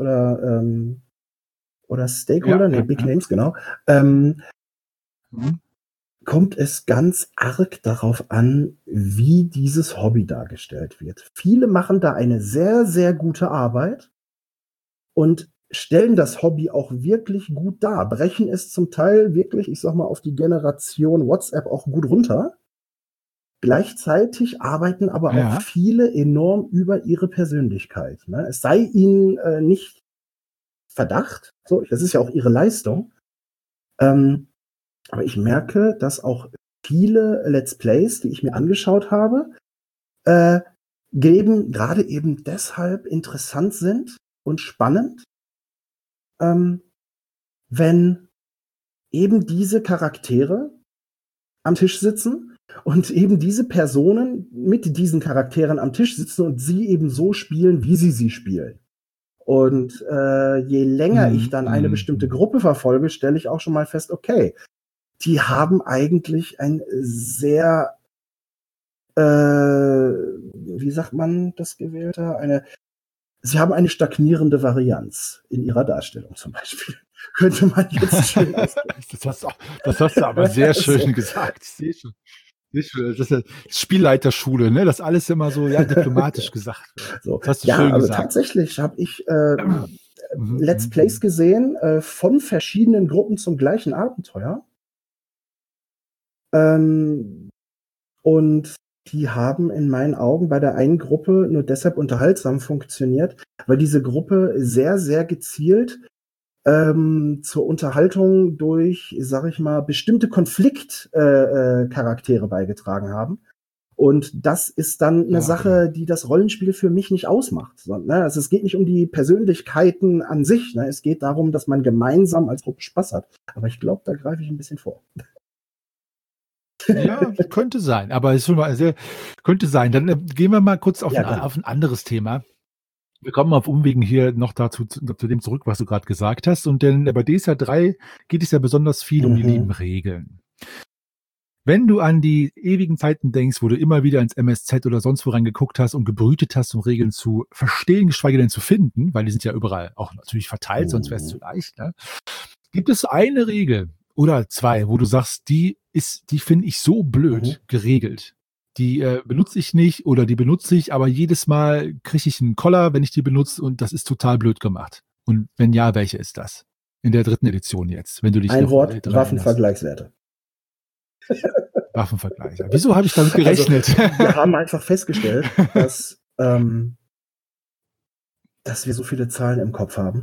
oder Ja, Stakeholder, nee, ja, Big ja. Names, genau, ähm, Mhm. kommt es ganz arg darauf an, wie dieses Hobby dargestellt wird. Viele machen da eine sehr, sehr gute Arbeit und stellen das Hobby auch wirklich gut dar, brechen es zum Teil wirklich, ich sag mal, auf die Generation WhatsApp auch gut runter. Gleichzeitig arbeiten aber auch Ja. viele enorm über ihre Persönlichkeit. Ne? Es sei ihnen nicht Verdacht, so, das ist ja auch ihre Leistung. Ähm, aber ich merke, dass auch viele Let's Plays, die ich mir angeschaut habe, äh, gerade eben deshalb interessant sind und spannend, ähm, wenn eben diese Charaktere am Tisch sitzen und eben diese Personen mit diesen Charakteren am Tisch sitzen und sie eben so spielen, wie sie spielen. Und je länger ich Mhm. dann eine Mhm. bestimmte Mhm. Gruppe verfolge, stelle ich auch schon mal fest, okay, die haben eigentlich ein sehr, wie sagt man das gewählte? Sie haben eine stagnierende Varianz in ihrer Darstellung zum Beispiel. Könnte man jetzt schön ausdrücken. Das hast du aber sehr So. schön gesagt. Ich sehe schon. Das ist ja Spielleiterschule, ne? Das alles immer so, ja, diplomatisch gesagt wird. So. Das hast du Ja, schön also gesagt. tatsächlich habe ich Mhm, Let's mhm, Plays mhm. gesehen von verschiedenen Gruppen zum gleichen Abenteuer. Ähm, und die haben in meinen Augen bei der einen Gruppe nur deshalb unterhaltsam funktioniert, weil diese Gruppe sehr, sehr gezielt zur Unterhaltung durch, sag ich mal, bestimmte Konfliktcharaktere Charaktere beigetragen haben. Und das ist dann eine Ah, okay. Sache, die das Rollenspiel für mich nicht ausmacht. Sondern, ne, also es geht nicht um die Persönlichkeiten an sich. Ne? Es geht darum, dass man gemeinsam als Gruppe Spaß hat. Aber ich glaube, da greife ich ein bisschen vor. Ja, könnte sein, aber es ist schon mal sehr, könnte sein. Dann gehen wir mal kurz Ja, gerne. auf ein anderes Thema. Wir kommen auf Umwegen hier noch zu dem zurück, was du gerade gesagt hast. Und denn bei DSA 3 geht es ja besonders viel um die lieben Mhm. Regeln. Wenn du an die ewigen Zeiten denkst, wo du immer wieder ins MSZ oder sonst wo reingeguckt hast und gebrütet hast, um Regeln zu verstehen, geschweige denn zu finden, weil die sind ja überall auch natürlich verteilt, sonst wäre es zu Mhm. leicht. Ne? Gibt es eine Regel oder zwei, wo du sagst, die finde ich so Mhm. blöd geregelt. Die benutze ich nicht oder die benutze ich, aber jedes Mal kriege ich einen Koller, wenn ich die benutze und das ist total blöd gemacht. Und wenn ja, welche ist das? In der dritten Edition jetzt, wenn du dich Ein noch Wort, daran erinnerst. Waffenvergleichswerte. Waffenvergleiche. Wieso habe ich damit Also gerechnet? wir haben einfach festgestellt, dass wir so viele Zahlen im Kopf haben,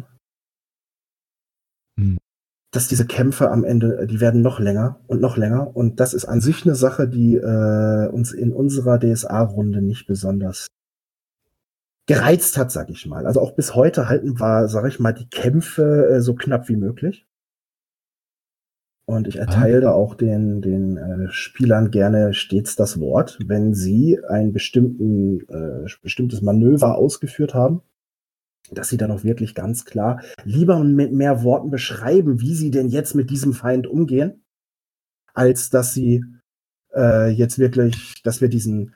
Hm. dass diese Kämpfe am Ende, die werden noch länger und noch länger. Und das ist an sich eine Sache, die uns in unserer DSA-Runde nicht besonders gereizt hat, sag ich mal. Also auch bis heute halten wir, sag ich mal, die Kämpfe so knapp wie möglich. Und ich Ah, erteile auch den Spielern gerne stets das Wort, wenn sie ein bestimmtes Manöver ausgeführt haben. dass sie dann auch wirklich ganz klar lieber mit mehr Worten beschreiben, wie sie denn jetzt mit diesem Feind umgehen, als dass sie jetzt wirklich, dass wir diesen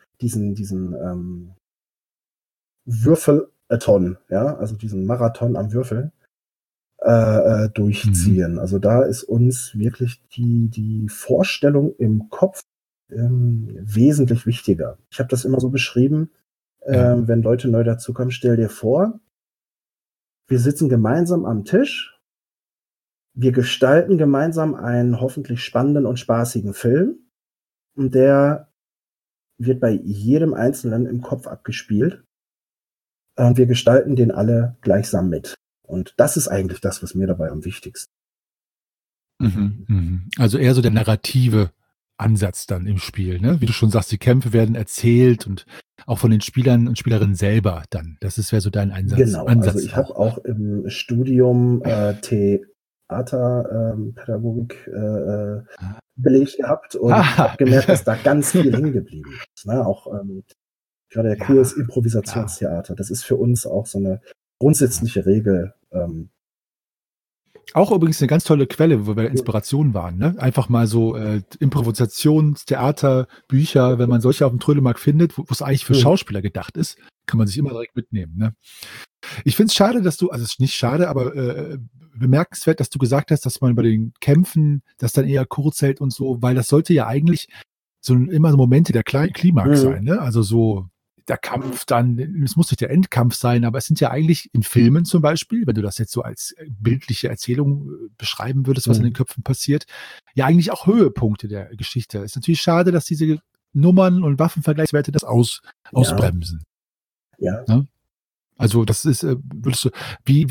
Würfelathon, ja, also diesen Marathon am Würfel, durchziehen. Also da ist uns wirklich die Vorstellung im Kopf wesentlich wichtiger. Ich habe das immer so beschrieben, wenn Leute neu dazukommen, stell dir vor, wir sitzen gemeinsam am Tisch, wir gestalten gemeinsam einen hoffentlich spannenden und spaßigen Film und der wird bei jedem Einzelnen im Kopf abgespielt und wir gestalten den alle gleichsam mit. Und das ist eigentlich das, was mir dabei am wichtigsten ist. Also eher so der narrative Ansatz dann im Spiel, ne? Wie du schon sagst, die Kämpfe werden erzählt und auch von den Spielern und Spielerinnen selber dann. Das wäre so dein Ansatz. Genau, also ich habe auch im Studium Theaterpädagogik belegt gehabt und habe gemerkt, dass da ganz viel hängen geblieben ist. Ne? Auch gerade der Kurs Improvisationstheater, das ist für uns auch so eine grundsätzliche Regel. Auch übrigens eine ganz tolle Quelle, wo wir Inspiration waren. Ne? Einfach mal so Improvisationstheater, Bücher, wenn man solche auf dem Trödelmarkt findet, wo es eigentlich für Schauspieler gedacht ist, kann man sich immer direkt mitnehmen. Ne? Ich finde es schade, dass du, also es ist nicht schade, aber bemerkenswert, dass du gesagt hast, dass man bei den Kämpfen das dann eher kurz hält und so, weil das sollte ja eigentlich immer so Momente der Klimax sein. Ne? Also so der Kampf dann, es muss nicht der Endkampf sein, aber es sind ja eigentlich in Filmen zum Beispiel, wenn du das jetzt so als bildliche Erzählung beschreiben würdest, was in den Köpfen passiert, ja eigentlich auch Höhepunkte der Geschichte. Es ist natürlich schade, dass diese Nummern und Waffenvergleichswerte das ausbremsen. Ja. Ne? Also das ist, würdest du,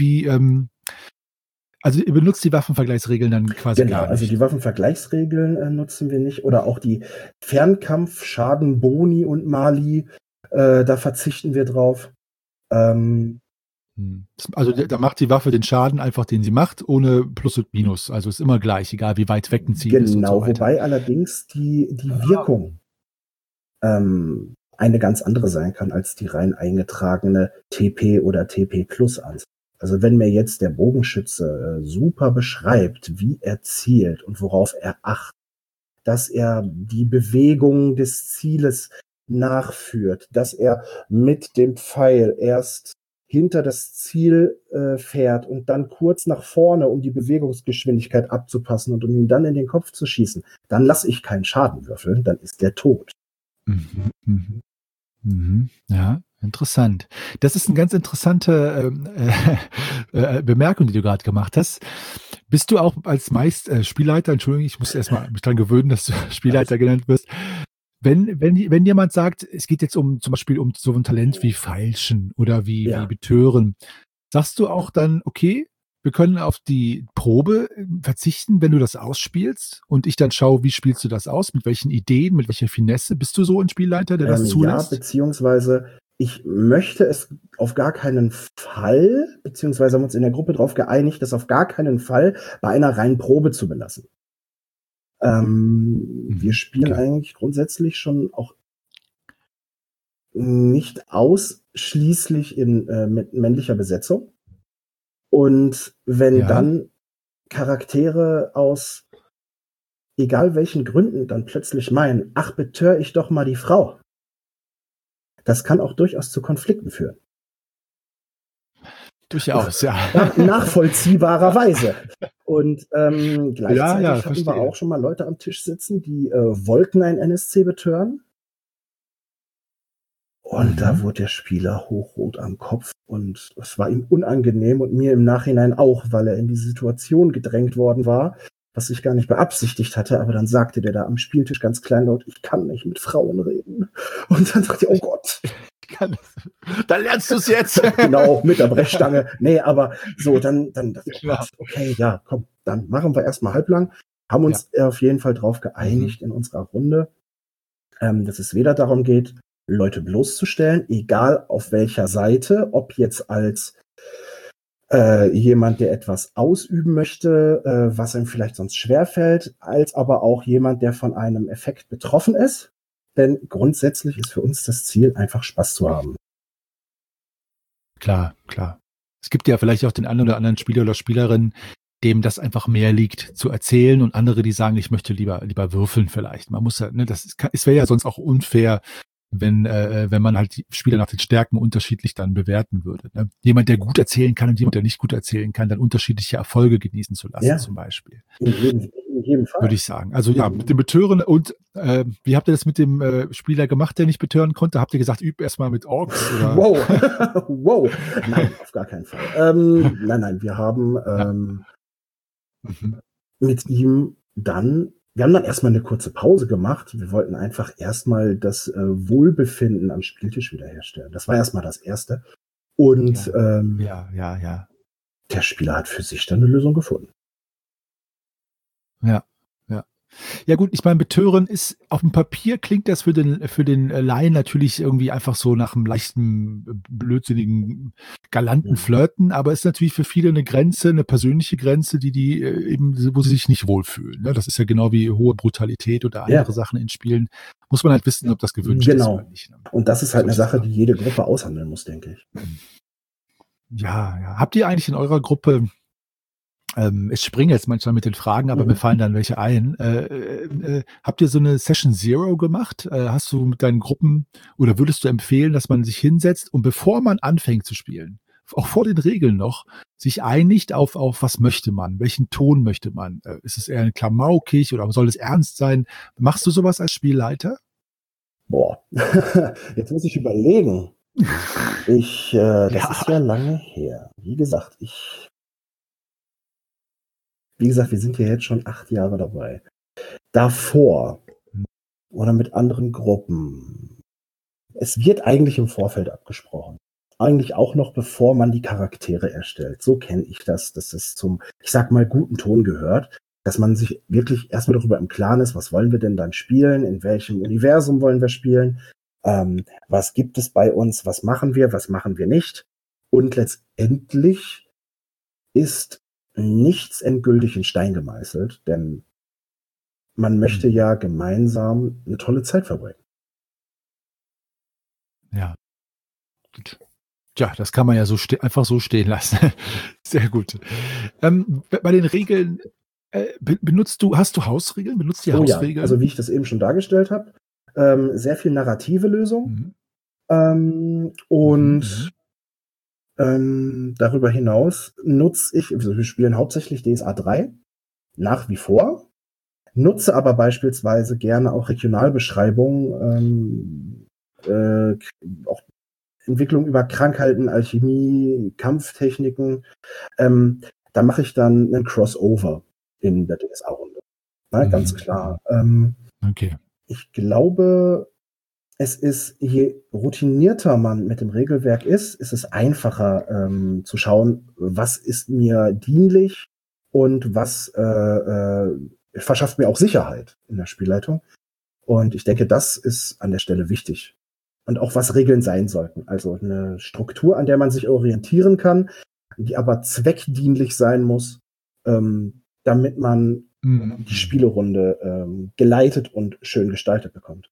also ihr benutzt die Waffenvergleichsregeln dann quasi gar nicht. Also die Waffenvergleichsregeln nutzen wir nicht oder auch die Fernkampf, Schaden, Boni und Mali, da verzichten wir drauf. Also da macht die Waffe den Schaden einfach, den sie macht, ohne Plus und Minus. Also ist immer gleich, egal wie weit weg ein Ziel ist und so weiter. Wobei allerdings die Wirkung eine ganz andere sein kann als die rein eingetragene TP oder TP Plus Anzahl. Also wenn mir jetzt der Bogenschütze super beschreibt, wie er zielt und worauf er achtet, dass er die Bewegung des Zieles nachführt, dass er mit dem Pfeil erst hinter das Ziel fährt und dann kurz nach vorne, um die Bewegungsgeschwindigkeit abzupassen und um ihn dann in den Kopf zu schießen, dann lasse ich keinen Schaden würfeln, dann ist der tot. Ja, interessant. Das ist eine ganz interessante Bemerkung, die du gerade gemacht hast. Bist du auch als Spielleiter, Entschuldigung, ich muss erstmal mich daran gewöhnen, dass du Spielleiter genannt wirst, wenn jemand sagt, es geht jetzt zum Beispiel um so ein Talent wie Feilschen oder wie Betören, sagst du auch dann, okay, wir können auf die Probe verzichten, wenn du das ausspielst und ich dann schaue, wie spielst du das aus, mit welchen Ideen, mit welcher Finesse? Bist du so ein Spielleiter, der das zulässt? Ja, beziehungsweise ich möchte es auf gar keinen Fall, beziehungsweise haben wir uns in der Gruppe darauf geeinigt, das auf gar keinen Fall bei einer reinen Probe zu belassen. Wir spielen eigentlich grundsätzlich schon auch nicht ausschließlich mit männlicher Besetzung. Und wenn dann Charaktere aus egal welchen Gründen dann plötzlich meinen, ach, betör ich doch mal die Frau. Das kann auch durchaus zu Konflikten führen. Durchaus, ja. Nachvollziehbarerweise. Und gleichzeitig hatten wir auch schon mal Leute am Tisch sitzen, die wollten ein NSC betören. Und da wurde der Spieler hochrot am Kopf und es war ihm unangenehm und mir im Nachhinein auch, weil er in die Situation gedrängt worden war, was ich gar nicht beabsichtigt hatte, aber dann sagte der da am Spieltisch ganz kleinlaut, ich kann nicht mit Frauen reden. Und dann dachte ich, oh Gott. Dann lernst du es jetzt. Genau, mit der Brechstange. Nee, aber so, dann dachte ich, okay, ja, komm, dann machen wir erstmal halblang. Haben uns auf jeden Fall drauf geeinigt in unserer Runde, dass es weder darum geht, Leute bloßzustellen, egal auf welcher Seite, ob jetzt als jemand, der etwas ausüben möchte, was ihm vielleicht sonst schwerfällt, als aber auch jemand, der von einem Effekt betroffen ist. Denn grundsätzlich ist für uns das Ziel, einfach Spaß zu haben. Klar, klar. Es gibt ja vielleicht auch den einen oder anderen Spieler oder Spielerin, dem das einfach mehr liegt, zu erzählen, und andere, die sagen, ich möchte lieber würfeln vielleicht. Man muss ja, ne, es wäre ja sonst auch unfair, wenn man halt die Spieler nach den Stärken unterschiedlich dann bewerten würde. Ne? Jemand, der gut erzählen kann und jemand, der nicht gut erzählen kann, dann unterschiedliche Erfolge genießen zu lassen, Ja, zum Beispiel, in jedem würde Fall. ich sagen. Also ja, mit dem Betören. Und wie habt ihr das mit dem Spieler gemacht, der nicht betören konnte? Habt ihr gesagt, üb erstmal mit Orks? Oder? Wow, wow. Nein, auf gar keinen Fall. Nein, wir haben Ja. Mhm. mit ihm wir haben dann erstmal eine kurze Pause gemacht. Wir wollten einfach erstmal das Wohlbefinden am Spieltisch wiederherstellen. Das war erstmal das Erste. Und Ja. der Spieler hat für sich dann eine Lösung gefunden. Ja. Ja gut, ich meine, Betören ist auf dem Papier, klingt das für den Laien natürlich irgendwie einfach so nach einem leichten, blödsinnigen, galanten Flirten, aber ist natürlich für viele eine Grenze, eine persönliche Grenze, die eben, wo sie sich nicht wohlfühlen. Ne? Das ist ja genau wie hohe Brutalität oder andere Sachen in Spielen. Muss man halt wissen, ob das gewünscht ist oder nicht. Ne? Und das ist halt eine Sache, die jede Gruppe aushandeln muss, denke ich. Ja. Habt ihr eigentlich in eurer Gruppe, ich springe jetzt manchmal mit den Fragen, aber mir fallen dann welche ein. Habt ihr so eine Session Zero gemacht? Hast du mit deinen Gruppen, oder würdest du empfehlen, dass man sich hinsetzt und bevor man anfängt zu spielen, auch vor den Regeln noch, sich einigt auf was möchte man? Welchen Ton möchte man? Ist es eher klamaukig oder soll es ernst sein? Machst du sowas als Spielleiter? Boah, jetzt muss ich überlegen. Das ist ja lange her. Wie gesagt, wir sind ja jetzt schon 8 Jahre dabei. Davor oder mit anderen Gruppen. Es wird eigentlich im Vorfeld abgesprochen. Eigentlich auch noch bevor man die Charaktere erstellt. So kenne ich das, dass es zum, ich sag mal, guten Ton gehört, dass man sich wirklich erstmal darüber im Klaren ist, was wollen wir denn dann spielen, in welchem Universum wollen wir spielen, was gibt es bei uns, was machen wir nicht. Und letztendlich ist nichts endgültig in Stein gemeißelt, denn man möchte ja gemeinsam eine tolle Zeit verbringen. Ja. Gut. Tja, das kann man ja so einfach so stehen lassen. Sehr gut. Bei den Regeln, hast du Hausregeln? Benutzt die Hausregeln? Ja, also wie ich das eben schon dargestellt habe, sehr viel narrative Lösung. Darüber hinaus wir spielen hauptsächlich DSA 3, nach wie vor, nutze aber beispielsweise gerne auch Regionalbeschreibungen, auch Entwicklung über Krankheiten, Alchemie, Kampftechniken. Da mache ich dann einen Crossover in der DSA-Runde. Ganz klar. Okay. Ich glaube, es ist, je routinierter man mit dem Regelwerk ist es einfacher zu schauen, was ist mir dienlich und was verschafft mir auch Sicherheit in der Spielleitung. Und ich denke, das ist an der Stelle wichtig. Und auch was Regeln sein sollten. Also eine Struktur, an der man sich orientieren kann, die aber zweckdienlich sein muss, damit man die Spielerunde geleitet und schön gestaltet bekommt.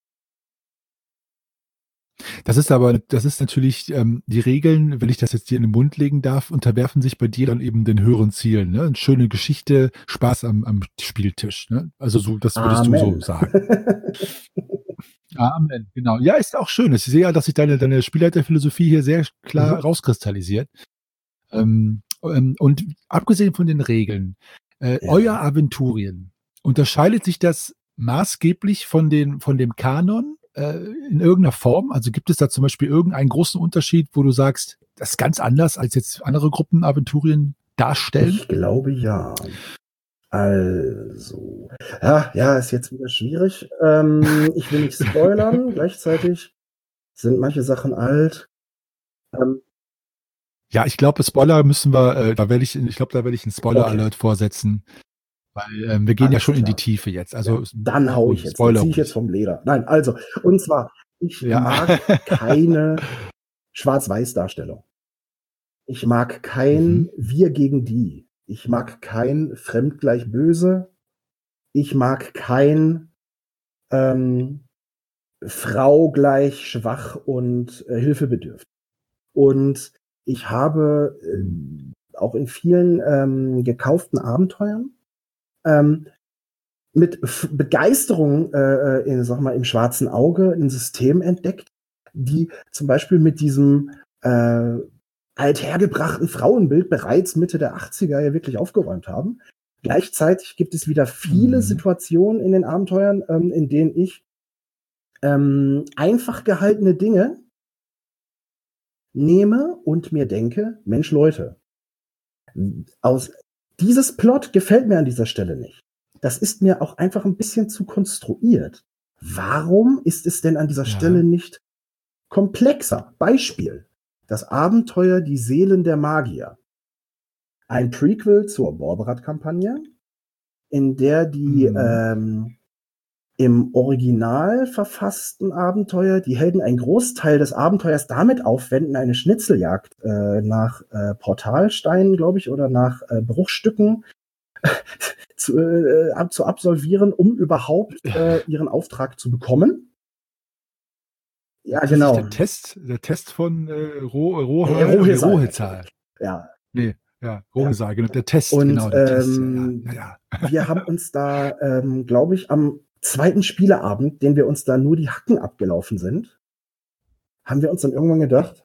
Das ist natürlich, die Regeln, wenn ich das jetzt dir in den Mund legen darf, unterwerfen sich bei dir dann eben den höheren Zielen. Ne? Eine schöne Geschichte, Spaß am Spieltisch. Ne? Also so, das würdest du so sagen. Amen, genau. Ja, ist auch schön. Ich sehe ja, dass sich deine Spielleiterphilosophie hier sehr klar rauskristallisiert. Und abgesehen von den Regeln, euer Aventurien, unterscheidet sich das maßgeblich von dem Kanon in irgendeiner Form? Also gibt es da zum Beispiel irgendeinen großen Unterschied, wo du sagst, das ist ganz anders, als jetzt andere Gruppen Aventurien darstellen? Ich glaube ja. Also, ja, ist jetzt wieder schwierig. Ich will nicht spoilern. Gleichzeitig sind manche Sachen alt. Ja, ich glaube, Spoiler müssen wir, da werde ich einen Spoiler-Alert vorsetzen, weil wir gehen ja schon in die Tiefe jetzt. Also dann hau ich jetzt, Spoiler ziehe ich jetzt vom Leder. Nein, also, und zwar, ich mag keine Schwarz-Weiß-Darstellung. Ich mag kein Wir gegen die. Ich mag kein Fremd gleich böse. Ich mag kein Frau gleich schwach und hilfebedürftig. Und ich habe auch in vielen gekauften Abenteuern mit Begeisterung sag mal, im schwarzen Auge ein System entdeckt, die zum Beispiel mit diesem althergebrachten Frauenbild bereits Mitte der 80er ja wirklich aufgeräumt haben. Gleichzeitig gibt es wieder viele Situationen in den Abenteuern, in denen ich einfach gehaltene Dinge nehme und mir denke, Mensch, Leute, dieses Plot gefällt mir an dieser Stelle nicht. Das ist mir auch einfach ein bisschen zu konstruiert. Warum ist es denn an dieser Stelle nicht komplexer? Beispiel: Das Abenteuer Die Seelen der Magier. Ein Prequel zur Borberat-Kampagne, in der die im Original verfassten Abenteuer die Helden einen Großteil des Abenteuers damit aufwenden, eine Schnitzeljagd nach Portalsteinen, glaube ich, oder nach Bruchstücken zu absolvieren, um überhaupt ihren Auftrag zu bekommen. Ja, das genau. Ist der Test von Rohezal. Ja. Nee, ja, Rohezal, genau. Der Test, und, genau. Der Test, wir haben uns da, glaube ich, am zweiten Spieleabend, den wir uns da nur die Hacken abgelaufen sind, haben wir uns dann irgendwann gedacht,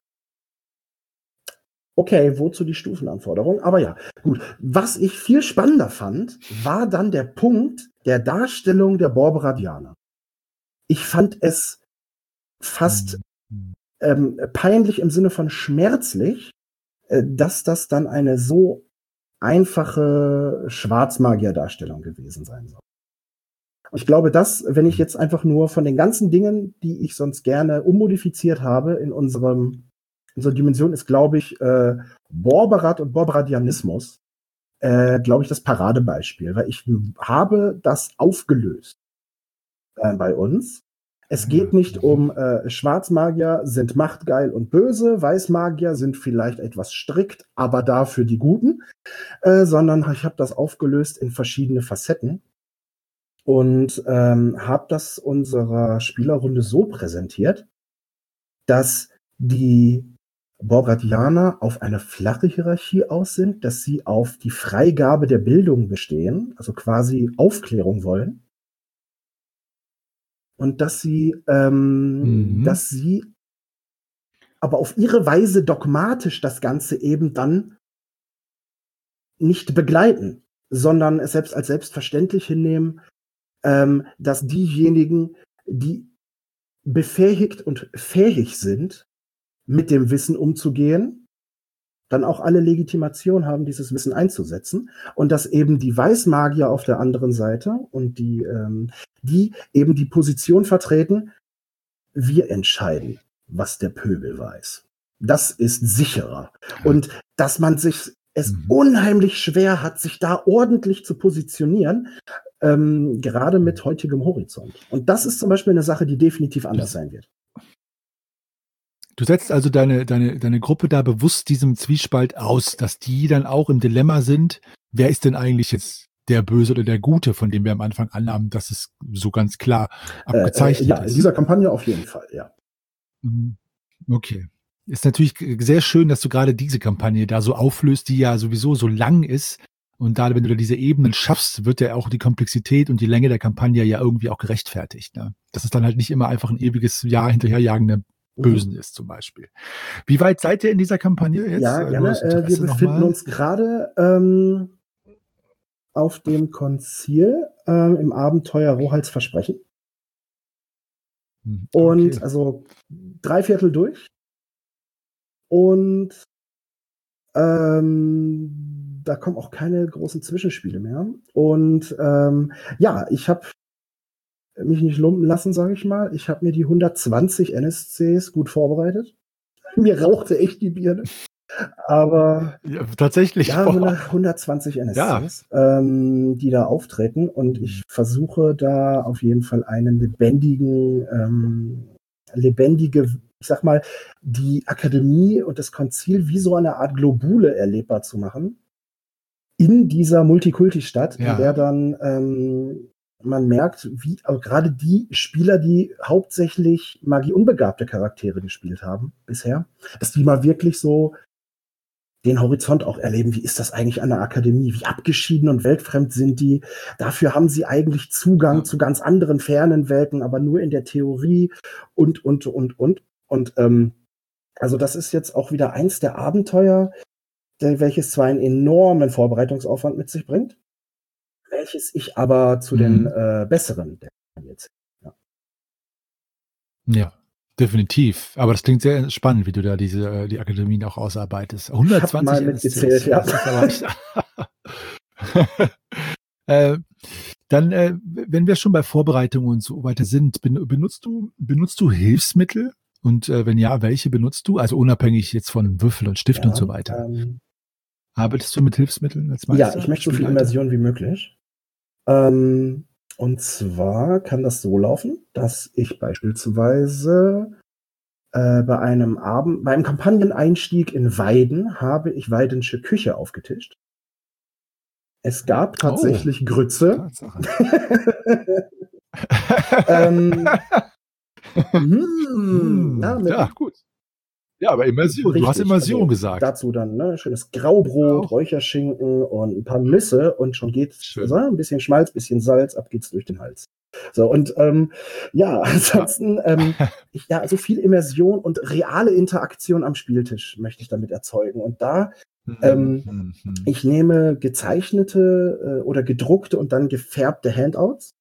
okay, wozu die Stufenanforderung? Aber ja, gut. Was ich viel spannender fand, war dann der Punkt der Darstellung der Borberadianer. Ich fand es fast peinlich im Sinne von schmerzlich, dass das dann eine so einfache Schwarzmagier-Darstellung gewesen sein soll. Ich glaube, dass, wenn ich jetzt einfach nur von den ganzen Dingen, die ich sonst gerne ummodifiziert habe in unserer Dimension, ist, glaube ich, Borberat und Borberadianismus, glaube ich, das Paradebeispiel, weil ich habe das aufgelöst bei uns. Es geht nicht um Schwarzmagier sind machtgeil und böse, Weißmagier sind vielleicht etwas strikt, aber dafür die Guten, sondern ich habe das aufgelöst in verschiedene Facetten und habe das unserer Spielerrunde so präsentiert, dass die Borberadianer auf eine flache Hierarchie aus sind, dass sie auf die Freigabe der Bildung bestehen, also quasi Aufklärung wollen. Und dass sie aber auf ihre Weise dogmatisch das Ganze eben dann nicht begleiten, sondern es selbst als selbstverständlich hinnehmen, dass diejenigen, die befähigt und fähig sind, mit dem Wissen umzugehen, dann auch alle Legitimation haben, dieses Wissen einzusetzen. Und dass eben die Weißmagier auf der anderen Seite und die eben die Position vertreten, wir entscheiden, was der Pöbel weiß. Das ist sicherer. Und dass man sich es unheimlich schwer hat, sich da ordentlich zu positionieren, gerade mit heutigem Horizont. Und das ist zum Beispiel eine Sache, die definitiv anders sein wird. Du setzt also deine Gruppe da bewusst diesem Zwiespalt aus, dass die dann auch im Dilemma sind, wer ist denn eigentlich jetzt der Böse oder der Gute, von dem wir am Anfang annahmen, dass es so ganz klar abgezeichnet ist. Ja, in dieser Kampagne auf jeden Fall, ja. Okay. Ist natürlich sehr schön, dass du gerade diese Kampagne da so auflöst, die ja sowieso so lang ist. Und da, wenn du da diese Ebenen schaffst, wird ja auch die Komplexität und die Länge der Kampagne ja irgendwie auch gerechtfertigt. Ne? Dass es dann halt nicht immer einfach ein ewiges Jahr hinterherjagende Bösen ist, zum Beispiel. Wie weit seid ihr in dieser Kampagne jetzt? Ja, gerne. Wir befinden uns gerade auf dem Konzil im Abenteuer Rohalds Versprechen. Okay. Und also 3/4 durch. Und da kommen auch keine großen Zwischenspiele mehr. Und ja, ich habe mich nicht lumpen lassen, sage ich mal. Ich habe mir die 120 NSCs gut vorbereitet. Mir rauchte echt die Birne. Aber ja, tatsächlich. Ja, 120 NSCs, die da auftreten. Und ich versuche da auf jeden Fall einen lebendige, ich sag mal, die Akademie und das Konzil wie so eine Art Globule erlebbar zu machen. In dieser Multikulti-Stadt, in der dann man merkt, wie gerade die Spieler, die hauptsächlich magieunbegabte Charaktere gespielt haben bisher, dass die mal wirklich so den Horizont auch erleben. Wie ist das eigentlich an der Akademie? Wie abgeschieden und weltfremd sind die? Dafür haben sie eigentlich Zugang zu ganz anderen fernen Welten, aber nur in der Theorie und. Und also das ist jetzt auch wieder eins der Abenteuer, welches zwar einen enormen Vorbereitungsaufwand mit sich bringt, welches ich aber zu den besseren jetzt. Ja, definitiv. Aber das klingt sehr spannend, wie du da die Akademien auch ausarbeitest. 120 Ich hab mal mitgezählt, ja. Das ist aber echt. Dann, wenn wir schon bei Vorbereitungen und so weiter sind, benutzt du Hilfsmittel? Und wenn ja, welche benutzt du? Also unabhängig jetzt von Würfel und Stift und so weiter. Arbeitest du mit Hilfsmitteln als Meister? Ja, ich möchte so viel Immersion wie möglich. Und zwar kann das so laufen, dass ich beispielsweise bei einem Kampagneneinstieg in Weiden habe ich Weidensche Küche aufgetischt. Es gab tatsächlich Grütze. Ja, gut. Ja, aber Immersion. Richtig, du hast Immersion gesagt. Dazu dann schönes Graubrot, Räucherschinken und ein paar Nüsse und schon geht's. Also ein bisschen Schmalz, ein bisschen Salz, ab geht's durch den Hals. So, und ansonsten, so viel Immersion und reale Interaktion am Spieltisch möchte ich damit erzeugen. Und da, ich nehme gezeichnete oder gedruckte und dann gefärbte Handouts.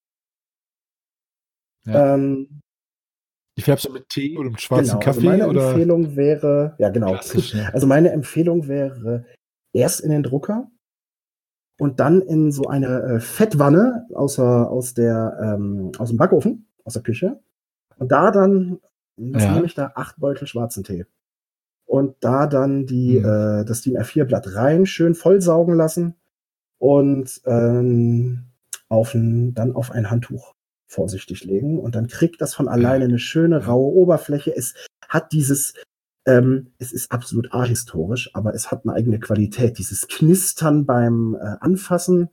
Ja. Die färbst du mit Tee oder mit schwarzen Kaffee? Also meine oder? Empfehlung wäre, Ja. Also meine Empfehlung wäre erst in den Drucker und dann in so eine Fettwanne aus dem Backofen, aus der Küche. Und da dann, nehme ich da 8 Beutel schwarzen Tee. Und da dann das DIN A4-Blatt rein, schön vollsaugen lassen und dann auf ein Handtuch vorsichtig legen und dann kriegt das von alleine eine schöne raue Oberfläche. Es hat dieses, es ist absolut ahistorisch, aber es hat eine eigene Qualität. Dieses Knistern beim Anfassen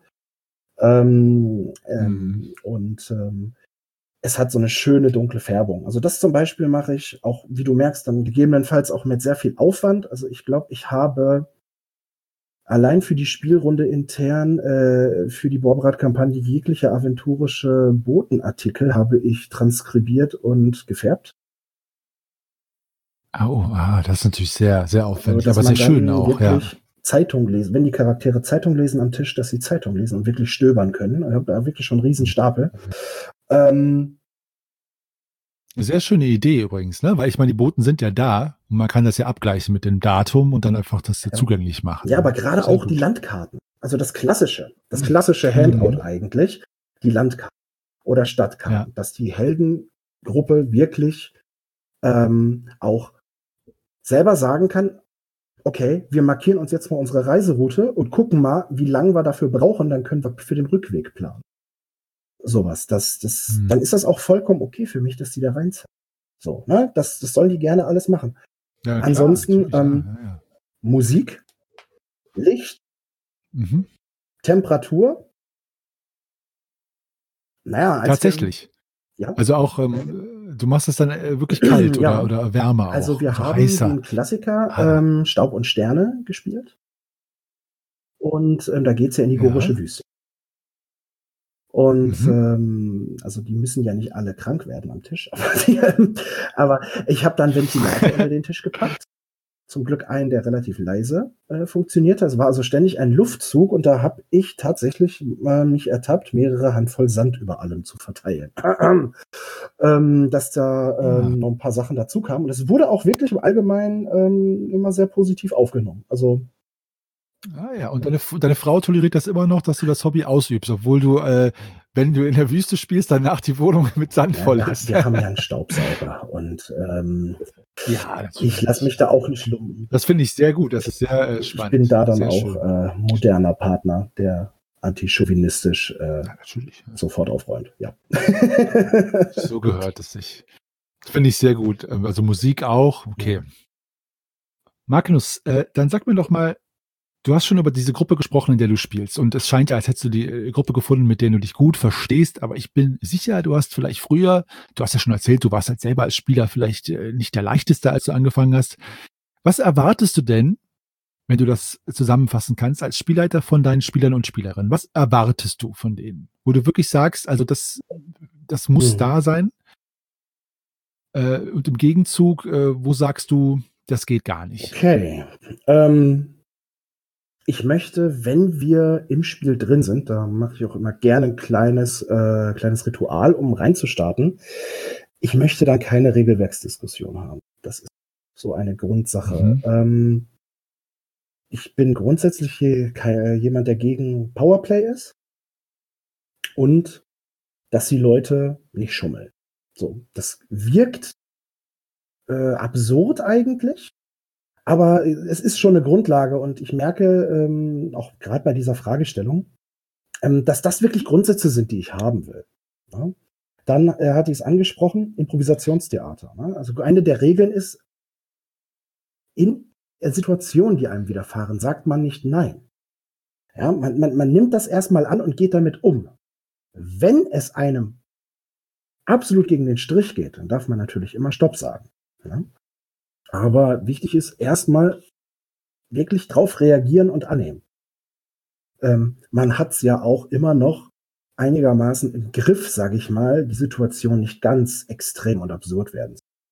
es hat so eine schöne dunkle Färbung. Also das zum Beispiel mache ich auch, wie du merkst, dann gegebenenfalls auch mit sehr viel Aufwand. Also ich glaube, ich habe allein für die Spielrunde intern, für die Borberat-Kampagne jegliche aventurische Botenartikel habe ich transkribiert und gefärbt. Das ist natürlich sehr, sehr aufwendig, aber sehr schön auch, ja. Zeitung lesen, wenn die Charaktere Zeitung lesen am Tisch, dass sie Zeitung lesen und wirklich stöbern können. Ich habe da wirklich schon einen riesen Stapel. Sehr schöne Idee übrigens, ne? Weil ich meine, die Boten sind ja da und man kann das ja abgleichen mit dem Datum und dann einfach das zugänglich machen. Ja, aber gerade auch die Landkarten. Also das klassische Handout eigentlich, die Landkarten oder Stadtkarten, dass die Heldengruppe wirklich auch selber sagen kann, okay, wir markieren uns jetzt mal unsere Reiseroute und gucken mal, wie lange wir dafür brauchen, dann können wir für den Rückweg planen. Sowas. Dann ist das auch vollkommen okay für mich, dass die da reinzahlen. So, ne? Das sollen die gerne alles machen. Ja, ansonsten klar, Musik, Licht, Temperatur. Tatsächlich. Ja. Also auch, du machst es dann wirklich kalt oder wärmer auch. Also wir haben den Klassiker Staub und Sterne gespielt. Und da geht's ja in die gorische Wüste. Und also die müssen ja nicht alle krank werden am Tisch. Aber ich habe dann Ventilator unter den Tisch gepackt. Zum Glück einen, der relativ leise funktionierte. Es war also ständig ein Luftzug und da habe ich tatsächlich mich ertappt, mehrere Handvoll Sand über allem zu verteilen. Dass da noch ein paar Sachen dazu kamen. Und es wurde auch wirklich im Allgemeinen immer sehr positiv aufgenommen. Also und deine Frau toleriert das immer noch, dass du das Hobby ausübst, obwohl du, wenn du in der Wüste spielst, danach die Wohnung mit Sand voll ist. Wir haben ja einen Staubsauger und ich lasse mich da auch nicht lumpen. Das finde ich sehr gut, das ist sehr spannend. Ich bin da dann sehr auch moderner Partner, der antichauvinistisch sofort aufräumt. Ja. So gehört es sich. Das finde ich sehr gut. Also Musik auch, okay. Magnus, dann sag mir doch mal, du hast schon über diese Gruppe gesprochen, in der du spielst. Und es scheint ja, als hättest du die Gruppe gefunden, mit der du dich gut verstehst. Aber ich bin sicher, du hast vielleicht früher, du hast ja schon erzählt, du warst halt selber als Spieler vielleicht nicht der leichteste, als du angefangen hast. Was erwartest du denn wenn du das zusammenfassen kannst, als Spielleiter von deinen Spielern und Spielerinnen? Was erwartest du von denen? Wo du wirklich sagst, also das muss da sein. Und im Gegenzug, wo sagst du, das geht gar nicht? Okay. Ich möchte, wenn wir im Spiel drin sind, da mache ich auch immer gerne ein kleines Ritual, um reinzustarten. Ich möchte da keine Regelwerksdiskussion haben. Das ist so eine Grundsache. Ich bin grundsätzlich jemand, der gegen Powerplay ist und dass die Leute nicht schummeln. So, das wirkt absurd eigentlich, aber es ist schon eine Grundlage und ich merke auch gerade bei dieser Fragestellung, dass das wirklich Grundsätze sind, die ich haben will. Ja? Dann hatte ich es angesprochen, Improvisationstheater. Ne? Also eine der Regeln ist, in Situationen, die einem widerfahren, sagt man nicht nein. Ja, man nimmt das erstmal an und geht damit um. Wenn es einem absolut gegen den Strich geht, dann darf man natürlich immer Stopp sagen. Ja? Aber wichtig ist erstmal wirklich drauf reagieren und annehmen. Man hat es ja auch immer noch einigermaßen im Griff, sage ich mal, die Situation nicht ganz extrem und absurd werden.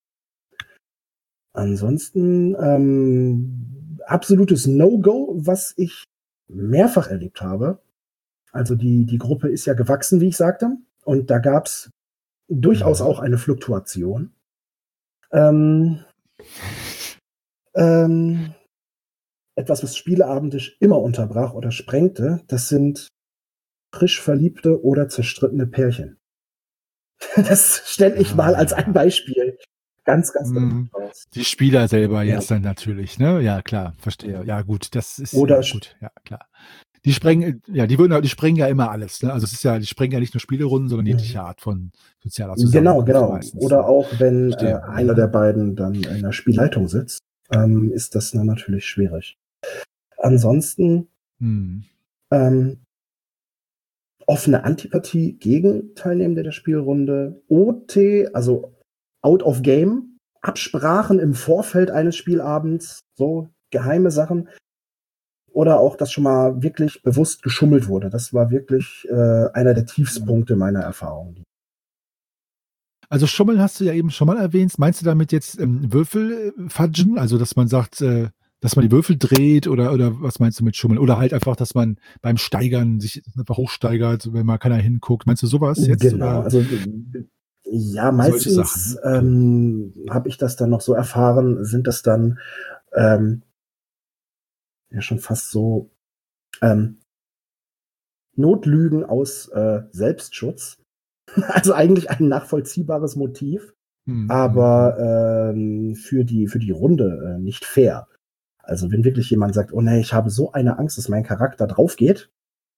Ansonsten absolutes No-Go, was ich mehrfach erlebt habe. Also die Gruppe ist ja gewachsen, wie ich sagte, und da gab es durchaus auch eine Fluktuation. Etwas, was Spieleabende immer unterbrach oder sprengte, das sind frisch verliebte oder zerstrittene Pärchen. Das stelle ich mal als ein Beispiel ganz raus. Die Spieler selber jetzt dann natürlich, ne? Ja, klar, verstehe. Ja, gut, das ist oder gut, ja, klar. Die sprengen ja immer alles, ne? Also es ist ja, die sprengen ja nicht nur Spielerunden, sondern jegliche Art von sozialer Zusammenkunft. Genau. Meistens, oder auch wenn einer der beiden dann in der Spielleitung sitzt, ist das dann natürlich schwierig. Ansonsten offene Antipathie gegen Teilnehmende der Spielrunde, OT, also out of game, Absprachen im Vorfeld eines Spielabends, so geheime Sachen. Oder auch, dass schon mal wirklich bewusst geschummelt wurde. Das war wirklich einer der Tiefstpunkte meiner Erfahrung. Also Schummeln hast du ja eben schon mal erwähnt. Meinst du damit jetzt Würfel fudgen? Also dass man sagt, dass man die Würfel dreht oder was meinst du mit Schummeln? Oder halt einfach, dass man beim Steigern sich einfach hochsteigert, wenn mal keiner hinguckt. Meinst du sowas jetzt? Genau, also ja, meistens habe ich das dann noch so erfahren, sind das dann ja schon fast so Notlügen aus Selbstschutz. Also eigentlich ein nachvollziehbares Motiv, aber für die Runde nicht fair. Also wenn wirklich jemand sagt, oh nee, ich habe so eine Angst, dass mein Charakter drauf geht.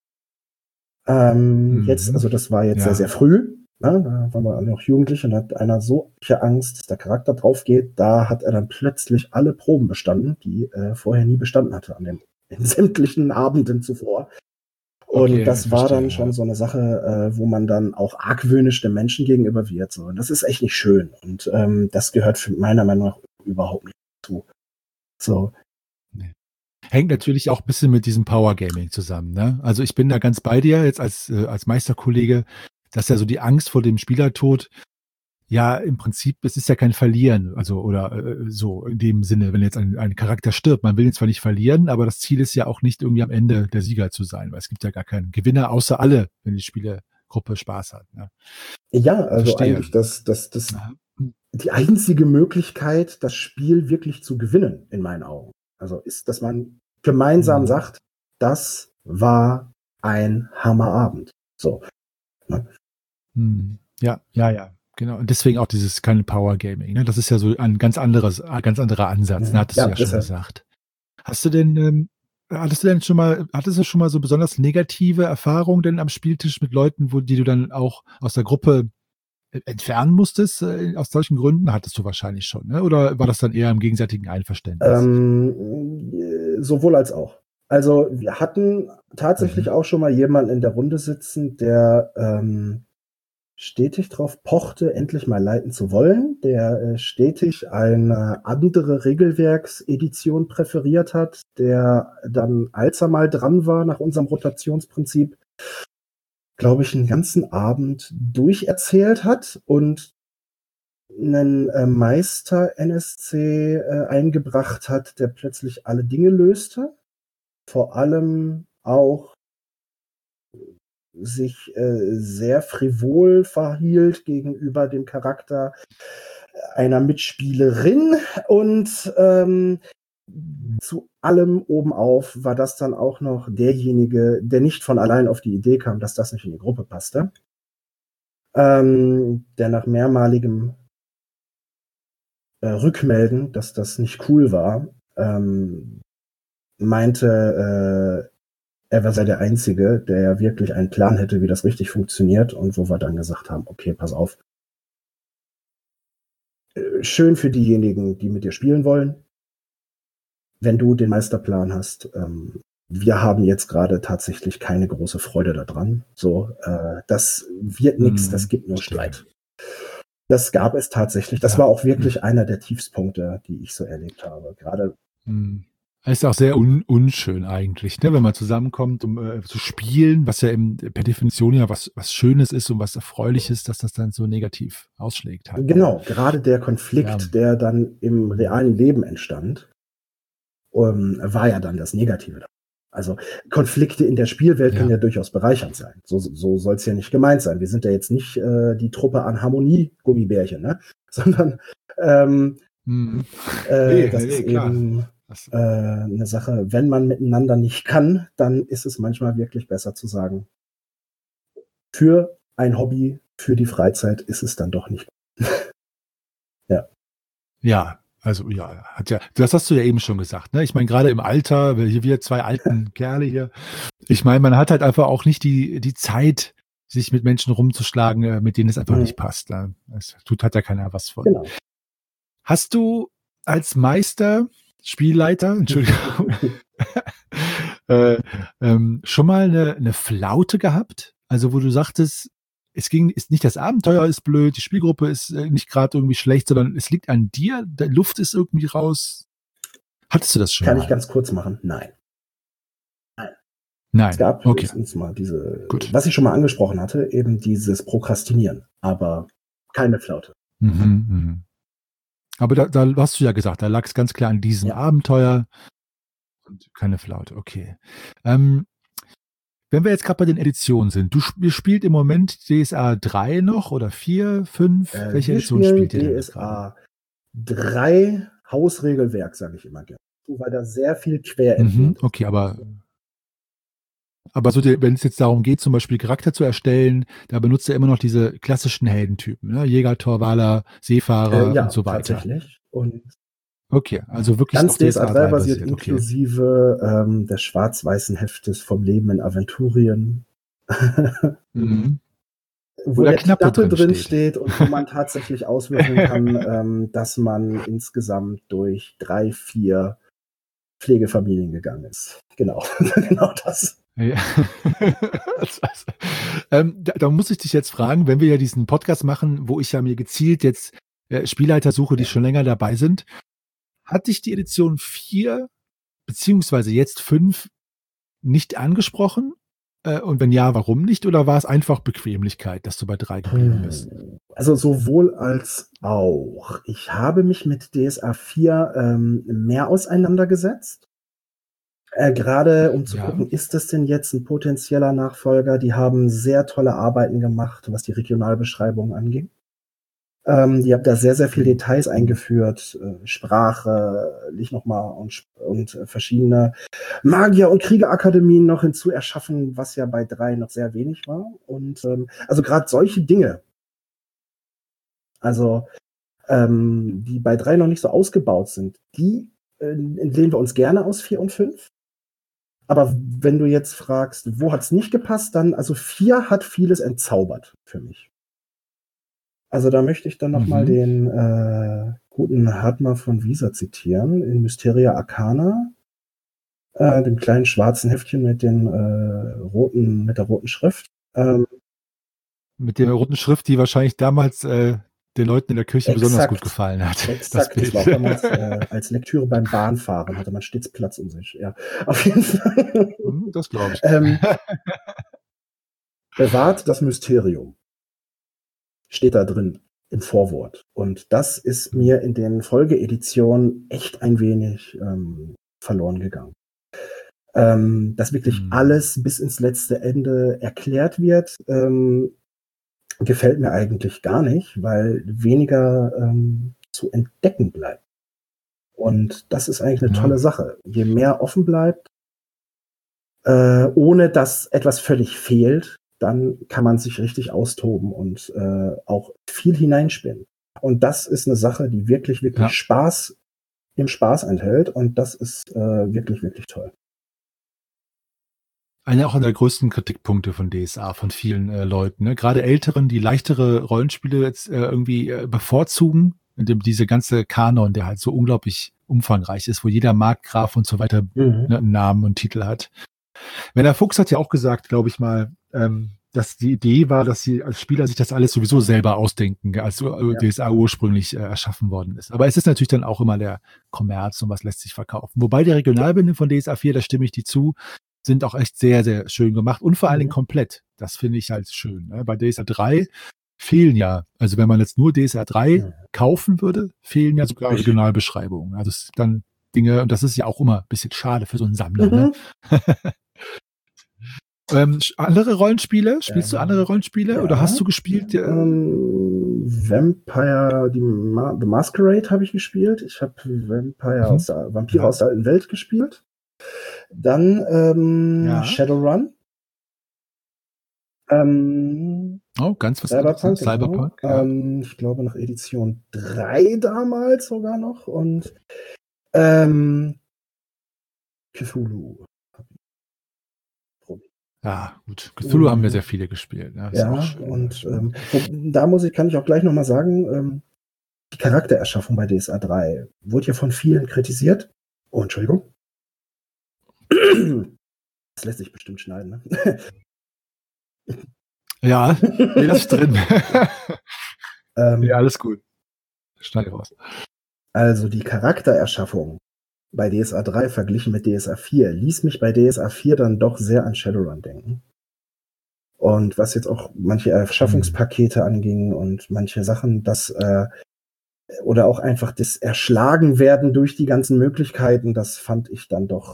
Jetzt, also das war jetzt sehr, sehr früh. Ne? Da waren wir noch jugendlich und hat einer solche Angst, dass der Charakter drauf geht. Da hat er dann plötzlich alle Proben bestanden, die vorher nie bestanden hatte in sämtlichen Abenden zuvor. Und das war dann schon so eine Sache, wo man dann auch argwöhnisch dem Menschen gegenüber wird. So. Und das ist echt nicht schön. Und das gehört für meiner Meinung nach überhaupt nicht dazu. So. Hängt natürlich auch ein bisschen mit diesem Power Gaming zusammen. Ne? Also ich bin da ganz bei dir jetzt als Meisterkollege, dass ja so die Angst vor dem Spielertod, ja im Prinzip, es ist ja kein Verlieren, also oder so in dem Sinne, wenn jetzt ein Charakter stirbt, man will ihn zwar nicht verlieren, aber das Ziel ist ja auch nicht irgendwie am Ende der Sieger zu sein, weil es gibt ja gar keinen Gewinner, außer alle, wenn die Spielergruppe Spaß hat. Ne? Ja, also eigentlich das die einzige Möglichkeit, das Spiel wirklich zu gewinnen, in meinen Augen. Also ist, dass man gemeinsam sagt, das war ein Hammerabend. So. Ne? Ja, genau. Und deswegen auch dieses keine Power Gaming. Ne? Das ist ja so ein ganz anderer Ansatz. Ne? Hattest du ja schon gesagt. Hattest du schon mal so besonders negative Erfahrungen denn am Spieltisch mit Leuten, die du dann auch aus der Gruppe entfernen musstest, aus solchen Gründen? Hattest du wahrscheinlich schon, ne? Oder war das dann eher im gegenseitigen Einverständnis? Sowohl als auch. Also wir hatten tatsächlich auch schon mal jemanden in der Runde sitzen, der stetig drauf pochte, endlich mal leiten zu wollen, der stetig eine andere Regelwerksedition präferiert hat, der dann, als er mal dran war, nach unserem Rotationsprinzip, glaube ich, einen ganzen Abend durcherzählt hat und einen Meister-NSC eingebracht hat, der plötzlich alle Dinge löste, vor allem auch sich sehr frivol verhielt gegenüber dem Charakter einer Mitspielerin und zu allem obenauf war das dann auch noch derjenige, der nicht von allein auf die Idee kam, dass das nicht in die Gruppe passte, der nach mehrmaligem Rückmelden, dass das nicht cool war, meinte, er sei der Einzige, der wirklich einen Plan hätte, wie das richtig funktioniert und wo wir dann gesagt haben, okay, pass auf. Schön für diejenigen, die mit dir spielen wollen, wenn du den Meisterplan hast. Wir haben jetzt gerade tatsächlich keine große Freude daran. So, das wird nichts, das gibt nur Streit. Das gab es tatsächlich. Das war auch wirklich einer der Tiefspunkte, die ich so erlebt habe. Gerade. Es ist auch sehr unschön eigentlich, ne? Wenn man zusammenkommt, um zu spielen, was ja per Definition ja was Schönes ist und was Erfreuliches, dass das dann so negativ ausschlägt. Halt. Genau, gerade der Konflikt, der dann im realen Leben entstand, war ja dann das Negative. Also Konflikte in der Spielwelt können ja durchaus bereichernd sein. So soll es ja nicht gemeint sein. Wir sind ja jetzt nicht die Truppe an Harmonie-Gummibärchen, ne? Sondern das ist eben eine Sache, wenn man miteinander nicht kann, dann ist es manchmal wirklich besser zu sagen, für ein Hobby, für die Freizeit ist es dann doch nicht. Ja. Ja, also das hast du ja eben schon gesagt, ne? Ich meine, gerade im Alter, wir zwei alten Kerle hier, ich meine, man hat halt einfach auch nicht die Zeit, sich mit Menschen rumzuschlagen, mit denen es einfach nicht passt. Es hat ja keiner was von. Genau. Hast du als Meister, Spielleiter, Entschuldigung, schon mal eine Flaute gehabt? Also wo du sagtest, ist nicht das Abenteuer ist blöd, die Spielgruppe ist nicht gerade irgendwie schlecht, sondern es liegt an dir, der Luft ist irgendwie raus. Hattest du das schon Kann mal? ich ganz kurz machen? Nein. Nein. Es gab höchstens mal was ich schon mal angesprochen hatte, eben dieses Prokrastinieren, aber keine Flaute. Aber da hast du ja gesagt, da lag es ganz klar an diesem Abenteuer und keine Flaute, okay. Wenn wir jetzt gerade bei den Editionen sind, ihr spielt im Moment DSA 3 noch oder 4, 5? Welche Edition spielt ihr denn? DSA 3 Hausregelwerk, sage ich immer gerne. Weil da sehr viel Querenden ist. Okay, aber so, wenn es jetzt darum geht, zum Beispiel Charakter zu erstellen, da benutzt er immer noch diese klassischen Heldentypen, ne? Jäger, Torwaler, Seefahrer und so weiter. Tatsächlich. Und okay, also wirklich ganz DSA 3 basiert, inklusive des schwarz-weißen Heftes vom Leben in Aventurien. Wo der Knappe drin steht und wo man tatsächlich auswürfeln kann, dass man insgesamt durch 3, 4 Pflegefamilien gegangen ist. Genau, genau das. Ja. Da muss ich dich jetzt fragen, wenn wir ja diesen Podcast machen, wo ich ja mir gezielt jetzt Spielleiter suche, die schon länger dabei sind, hat dich die Edition 4 beziehungsweise jetzt 5 nicht angesprochen? Und wenn ja, warum nicht? Oder war es einfach Bequemlichkeit, dass du bei 3 geblieben bist? Also sowohl als auch. Ich habe mich mit DSA 4 mehr auseinandergesetzt. Gerade um zu gucken, ist das denn jetzt ein potenzieller Nachfolger? Die haben sehr tolle Arbeiten gemacht, was die Regionalbeschreibung anging. Die haben da sehr, sehr viele Details eingeführt, Sprache, nicht nochmal und verschiedene Magier- und Kriegerakademien noch hinzu erschaffen, was ja bei 3 noch sehr wenig war. Und also gerade solche Dinge, die bei 3 noch nicht so ausgebaut sind, die entlehnen wir uns gerne aus 4 und 5. Aber wenn du jetzt fragst, wo hat es nicht gepasst, dann, also 4 hat vieles entzaubert für mich. Also da möchte ich dann nochmal den guten Hartmar von Wieser zitieren, in Mysteria Arcana, dem kleinen schwarzen Heftchen mit der roten Schrift. Mit der roten Schrift, die wahrscheinlich damals den Leuten in der Kirche besonders gut gefallen hat. Exakt, das war auch damals als Lektüre beim Bahnfahren, hatte man stets Platz um sich. Ja, auf jeden Fall. Das glaube ich. Bewahrt das Mysterium. Steht da drin im Vorwort. Und das ist mir in den Folgeeditionen echt ein wenig verloren gegangen. Dass wirklich alles bis ins letzte Ende erklärt wird, gefällt mir eigentlich gar nicht, weil weniger zu entdecken bleibt. Und das ist eigentlich eine tolle Sache. Je mehr offen bleibt, ohne dass etwas völlig fehlt, dann kann man sich richtig austoben und auch viel hineinspinnen. Und das ist eine Sache, die wirklich, wirklich Spaß enthält. Und das ist wirklich, wirklich toll. Einer auch der größten Kritikpunkte von DSA, von vielen Leuten. Ne? Gerade Älteren, die leichtere Rollenspiele jetzt irgendwie bevorzugen, indem diese ganze Kanon, der halt so unglaublich umfangreich ist, wo jeder Markgraf und so weiter einen Namen und Titel hat. Werner Fuchs hat ja auch gesagt, glaube ich mal, dass die Idee war, dass sie als Spieler sich das alles sowieso selber ausdenken, als DSA ursprünglich erschaffen worden ist. Aber es ist natürlich dann auch immer der Kommerz und was lässt sich verkaufen. Wobei die Regionalbände von DSA 4, da stimme ich dir zu, sind auch echt sehr, sehr schön gemacht und vor allen Dingen komplett. Das finde ich halt schön. Ne? Bei DSA 3 fehlen ja, also wenn man jetzt nur DSA 3 kaufen würde, fehlen ja sogar Regionalbeschreibungen. Also das sind dann Dinge, und das ist ja auch immer ein bisschen schade für so einen Sammler. Ne? Andere Rollenspiele? Spielst du andere Rollenspiele oder hast du gespielt? Vampire, The Masquerade habe ich gespielt. Ich habe Vampire Vampire aus der alten Welt gespielt. Dann Shadowrun. Ganz was Cyberpunk. Cyberpunk. Ich glaube nach Edition 3 damals sogar noch. Und Cthulhu. Ja, gut. Cthulhu haben wir sehr viele gespielt. Ne? Und da kann ich auch gleich nochmal sagen, die Charaktererschaffung bei DSA 3 wurde ja von vielen kritisiert. Oh, Entschuldigung. Das lässt sich bestimmt schneiden, ne? Ja, das ist drin. Ja, alles gut. Schneide raus. Also die Charaktererschaffung bei DSA 3 verglichen mit DSA 4 ließ mich bei DSA 4 dann doch sehr an Shadowrun denken. Und was jetzt auch manche Erschaffungspakete anging und manche Sachen, oder auch einfach das Erschlagenwerden durch die ganzen Möglichkeiten, das fand ich dann doch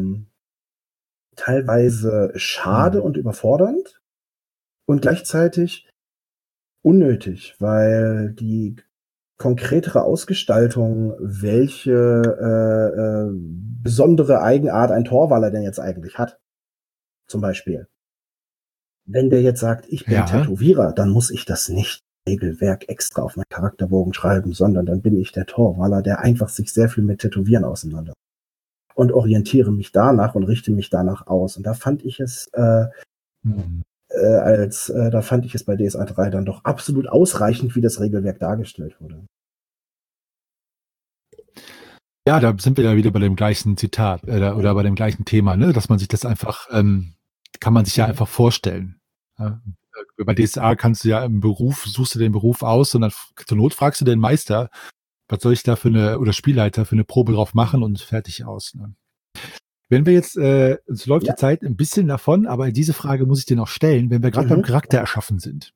teilweise schade und überfordernd und gleichzeitig unnötig, weil die konkretere Ausgestaltung, welche besondere Eigenart ein Torwaller denn jetzt eigentlich hat, zum Beispiel. Wenn der jetzt sagt, ich bin Tätowierer, dann muss ich das nicht Regelwerk extra auf meinen Charakterbogen schreiben, sondern dann bin ich der Torwaller, der einfach sich sehr viel mit Tätowieren auseinander und orientiere mich danach und richte mich danach aus. Und da fand ich es bei DSA 3 dann doch absolut ausreichend, wie das Regelwerk dargestellt wurde. Ja, da sind wir ja wieder bei dem gleichen Zitat oder bei dem gleichen Thema, ne? Dass man sich das einfach, kann man sich ja einfach vorstellen. Ja? Bei DSA kannst du ja im Beruf, suchst du den Beruf aus und dann zur Not fragst du den Meister, was soll ich da oder Spielleiter für eine Probe drauf machen und fertig aus. Ne? Wenn wir jetzt, uns läuft die Zeit ein bisschen davon, aber diese Frage muss ich dir noch stellen, wenn wir gerade beim Charakter erschaffen sind.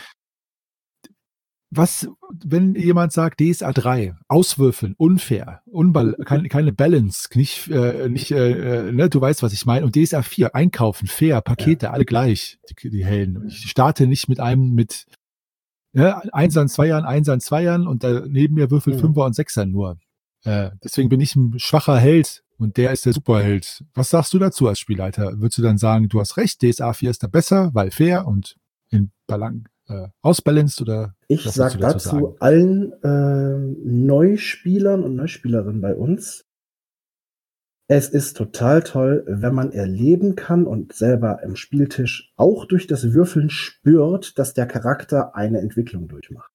Was, wenn jemand sagt, DSA 3, auswürfeln, unfair, keine Balance, ne, du weißt, was ich meine. Und DSA 4, einkaufen, fair, Pakete, alle gleich, die Helden. Ich starte nicht mit einem mit Einsern, Zweiern und neben mir würfelt Fünfer und Sechser nur. Deswegen bin ich ein schwacher Held und der ist der Superheld. Was sagst du dazu als Spielleiter? Würdest du dann sagen, du hast recht, DSA 4 ist da besser, weil fair und in Balance ausbalanced oder? Ich sage dazu allen Neuspielern und Neuspielerinnen bei uns, es ist total toll, wenn man erleben kann und selber am Spieltisch auch durch das Würfeln spürt, dass der Charakter eine Entwicklung durchmacht.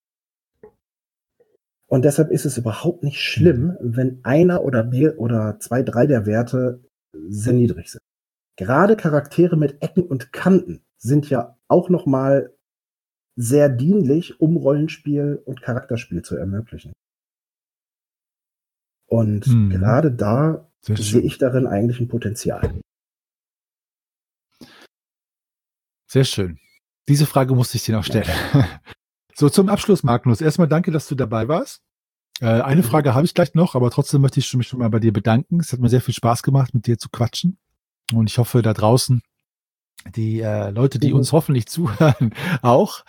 Und deshalb ist es überhaupt nicht schlimm, wenn einer oder mehr oder 2, 3 der Werte sehr niedrig sind. Gerade Charaktere mit Ecken und Kanten sind ja auch noch mal sehr dienlich, um Rollenspiel und Charakterspiel zu ermöglichen. Und gerade da sehe ich darin eigentlich ein Potenzial. Sehr schön. Diese Frage musste ich dir noch stellen. Ja. So, zum Abschluss, Magnus. Erstmal danke, dass du dabei warst. Eine Frage habe ich gleich noch, aber trotzdem möchte ich mich schon mal bei dir bedanken. Es hat mir sehr viel Spaß gemacht, mit dir zu quatschen. Und ich hoffe, da draußen die Leute, die uns hoffentlich zuhören, auch.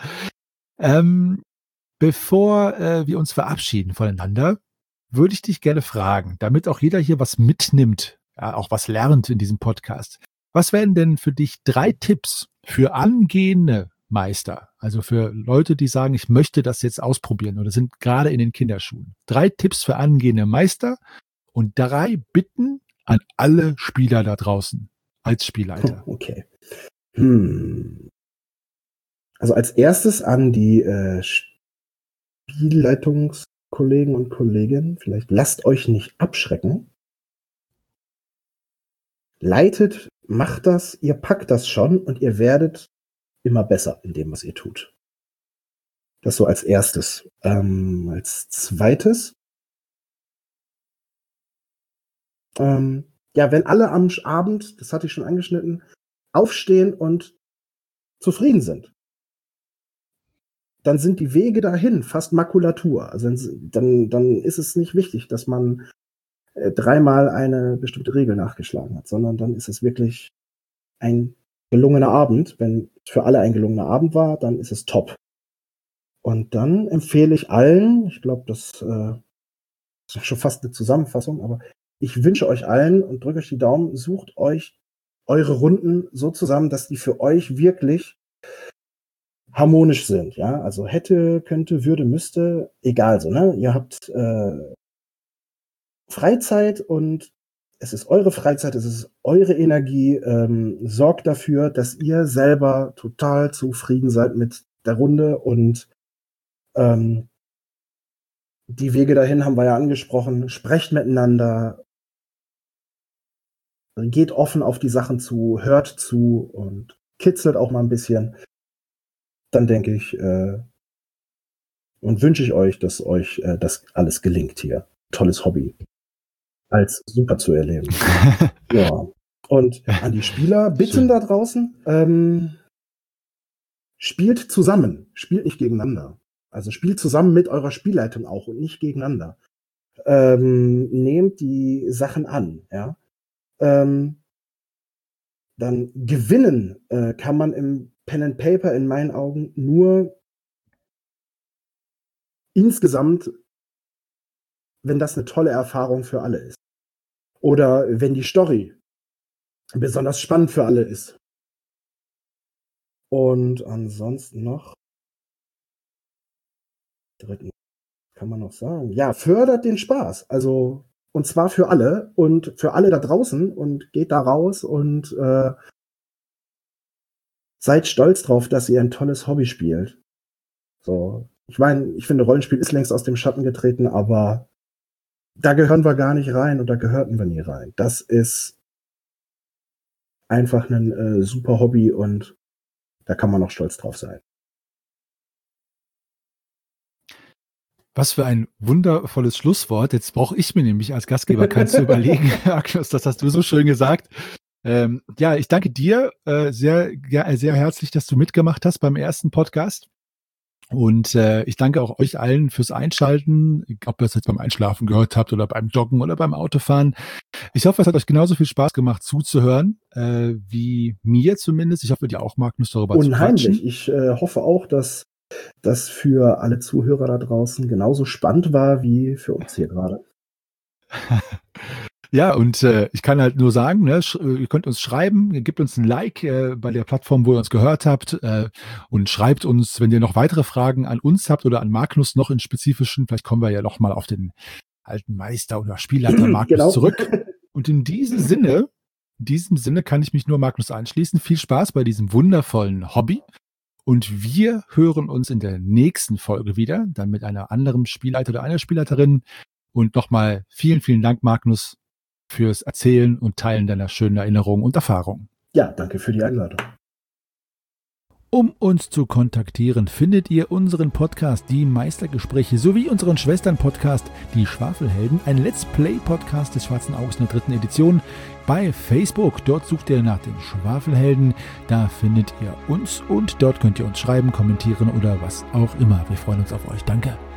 Bevor wir uns verabschieden voneinander, würde ich dich gerne fragen, damit auch jeder hier was mitnimmt, ja, auch was lernt in diesem Podcast. Was wären denn für dich 3 Tipps für angehende Meister, also für Leute, die sagen, ich möchte das jetzt ausprobieren oder sind gerade in den Kinderschuhen? 3 Tipps für angehende Meister und 3 Bitten an alle Spieler da draußen als Spielleiter. Okay. Also als erstes an die Spielleitungskollegen und Kolleginnen, vielleicht lasst euch nicht abschrecken. Leitet, macht das, ihr packt das schon und ihr werdet immer besser in dem, was ihr tut. Das so als erstes. Als zweites, ja, wenn alle am Abend, das hatte ich schon angeschnitten, aufstehen und zufrieden sind, dann sind die Wege dahin fast Makulatur. Also dann ist es nicht wichtig, dass man 3-mal eine bestimmte Regel nachgeschlagen hat, sondern dann ist es wirklich ein gelungener Abend. Wenn für alle ein gelungener Abend war, dann ist es top. Und dann empfehle ich allen, ich glaube, das ist schon fast eine Zusammenfassung, aber ich wünsche euch allen und drücke euch die Daumen, sucht euch eure Runden so zusammen, dass die für euch wirklich harmonisch sind, ja, also hätte, könnte, würde, müsste, egal so, ne, ihr habt Freizeit und es ist eure Freizeit, es ist eure Energie, sorgt dafür, dass ihr selber total zufrieden seid mit der Runde und die Wege dahin haben wir ja angesprochen, sprecht miteinander, geht offen auf die Sachen zu, hört zu und kitzelt auch mal ein bisschen. Dann denke ich und wünsche ich euch, dass euch das alles gelingt hier. Tolles Hobby. Als super zu erleben. Ja. Und an die Spieler, bitten da draußen, spielt zusammen, spielt nicht gegeneinander. Also spielt zusammen mit eurer Spielleitung auch und nicht gegeneinander. Nehmt die Sachen an, ja. Dann gewinnen kann man im Pen and Paper in meinen Augen nur insgesamt, wenn das eine tolle Erfahrung für alle ist. Oder wenn die Story besonders spannend für alle ist. Und ansonsten noch dritten, kann man noch sagen. Ja, fördert den Spaß. Also, und zwar für alle und für alle da draußen und geht da raus und seid stolz drauf, dass ihr ein tolles Hobby spielt. So, ich meine, ich finde, Rollenspiel ist längst aus dem Schatten getreten, aber da gehören wir gar nicht rein und da gehörten wir nie rein. Das ist einfach ein super Hobby und da kann man noch stolz drauf sein. Was für ein wundervolles Schlusswort. Jetzt brauche ich mir nämlich als Gastgeber keins zu überlegen. Agnes, das hast du so schön gesagt. Ja, ich danke dir sehr herzlich, dass du mitgemacht hast beim ersten Podcast. Und ich danke auch euch allen fürs Einschalten, ob ihr es jetzt beim Einschlafen gehört habt oder beim Joggen oder beim Autofahren. Ich hoffe, es hat euch genauso viel Spaß gemacht zuzuhören, wie mir zumindest. Ich hoffe, dir auch, Magnus, darüber zu quatschen. Unheimlich. Ich hoffe auch, dass das für alle Zuhörer da draußen genauso spannend war wie für uns hier gerade. Ja, und ich kann halt nur sagen, ne, ihr könnt uns schreiben, gebt uns ein Like bei der Plattform, wo ihr uns gehört habt und schreibt uns, wenn ihr noch weitere Fragen an uns habt oder an Magnus noch in spezifischen, vielleicht kommen wir ja noch mal auf den alten Meister oder Spielleiter Magnus zurück. Und in diesem Sinne kann ich mich nur Magnus anschließen. Viel Spaß bei diesem wundervollen Hobby. Und wir hören uns in der nächsten Folge wieder, dann mit einer anderen Spielleiter oder einer Spielleiterin. Und nochmal vielen, vielen Dank, Magnus, fürs Erzählen und Teilen deiner schönen Erinnerungen und Erfahrungen. Ja, danke für die Einladung. Um uns zu kontaktieren, findet ihr unseren Podcast Die Meistergespräche sowie unseren Schwestern-Podcast Die Schwafelhelden, ein Let's Play-Podcast des Schwarzen Auges in der 3. Edition, bei Facebook. Dort sucht ihr nach den Schwafelhelden, da findet ihr uns und dort könnt ihr uns schreiben, kommentieren oder was auch immer. Wir freuen uns auf euch. Danke.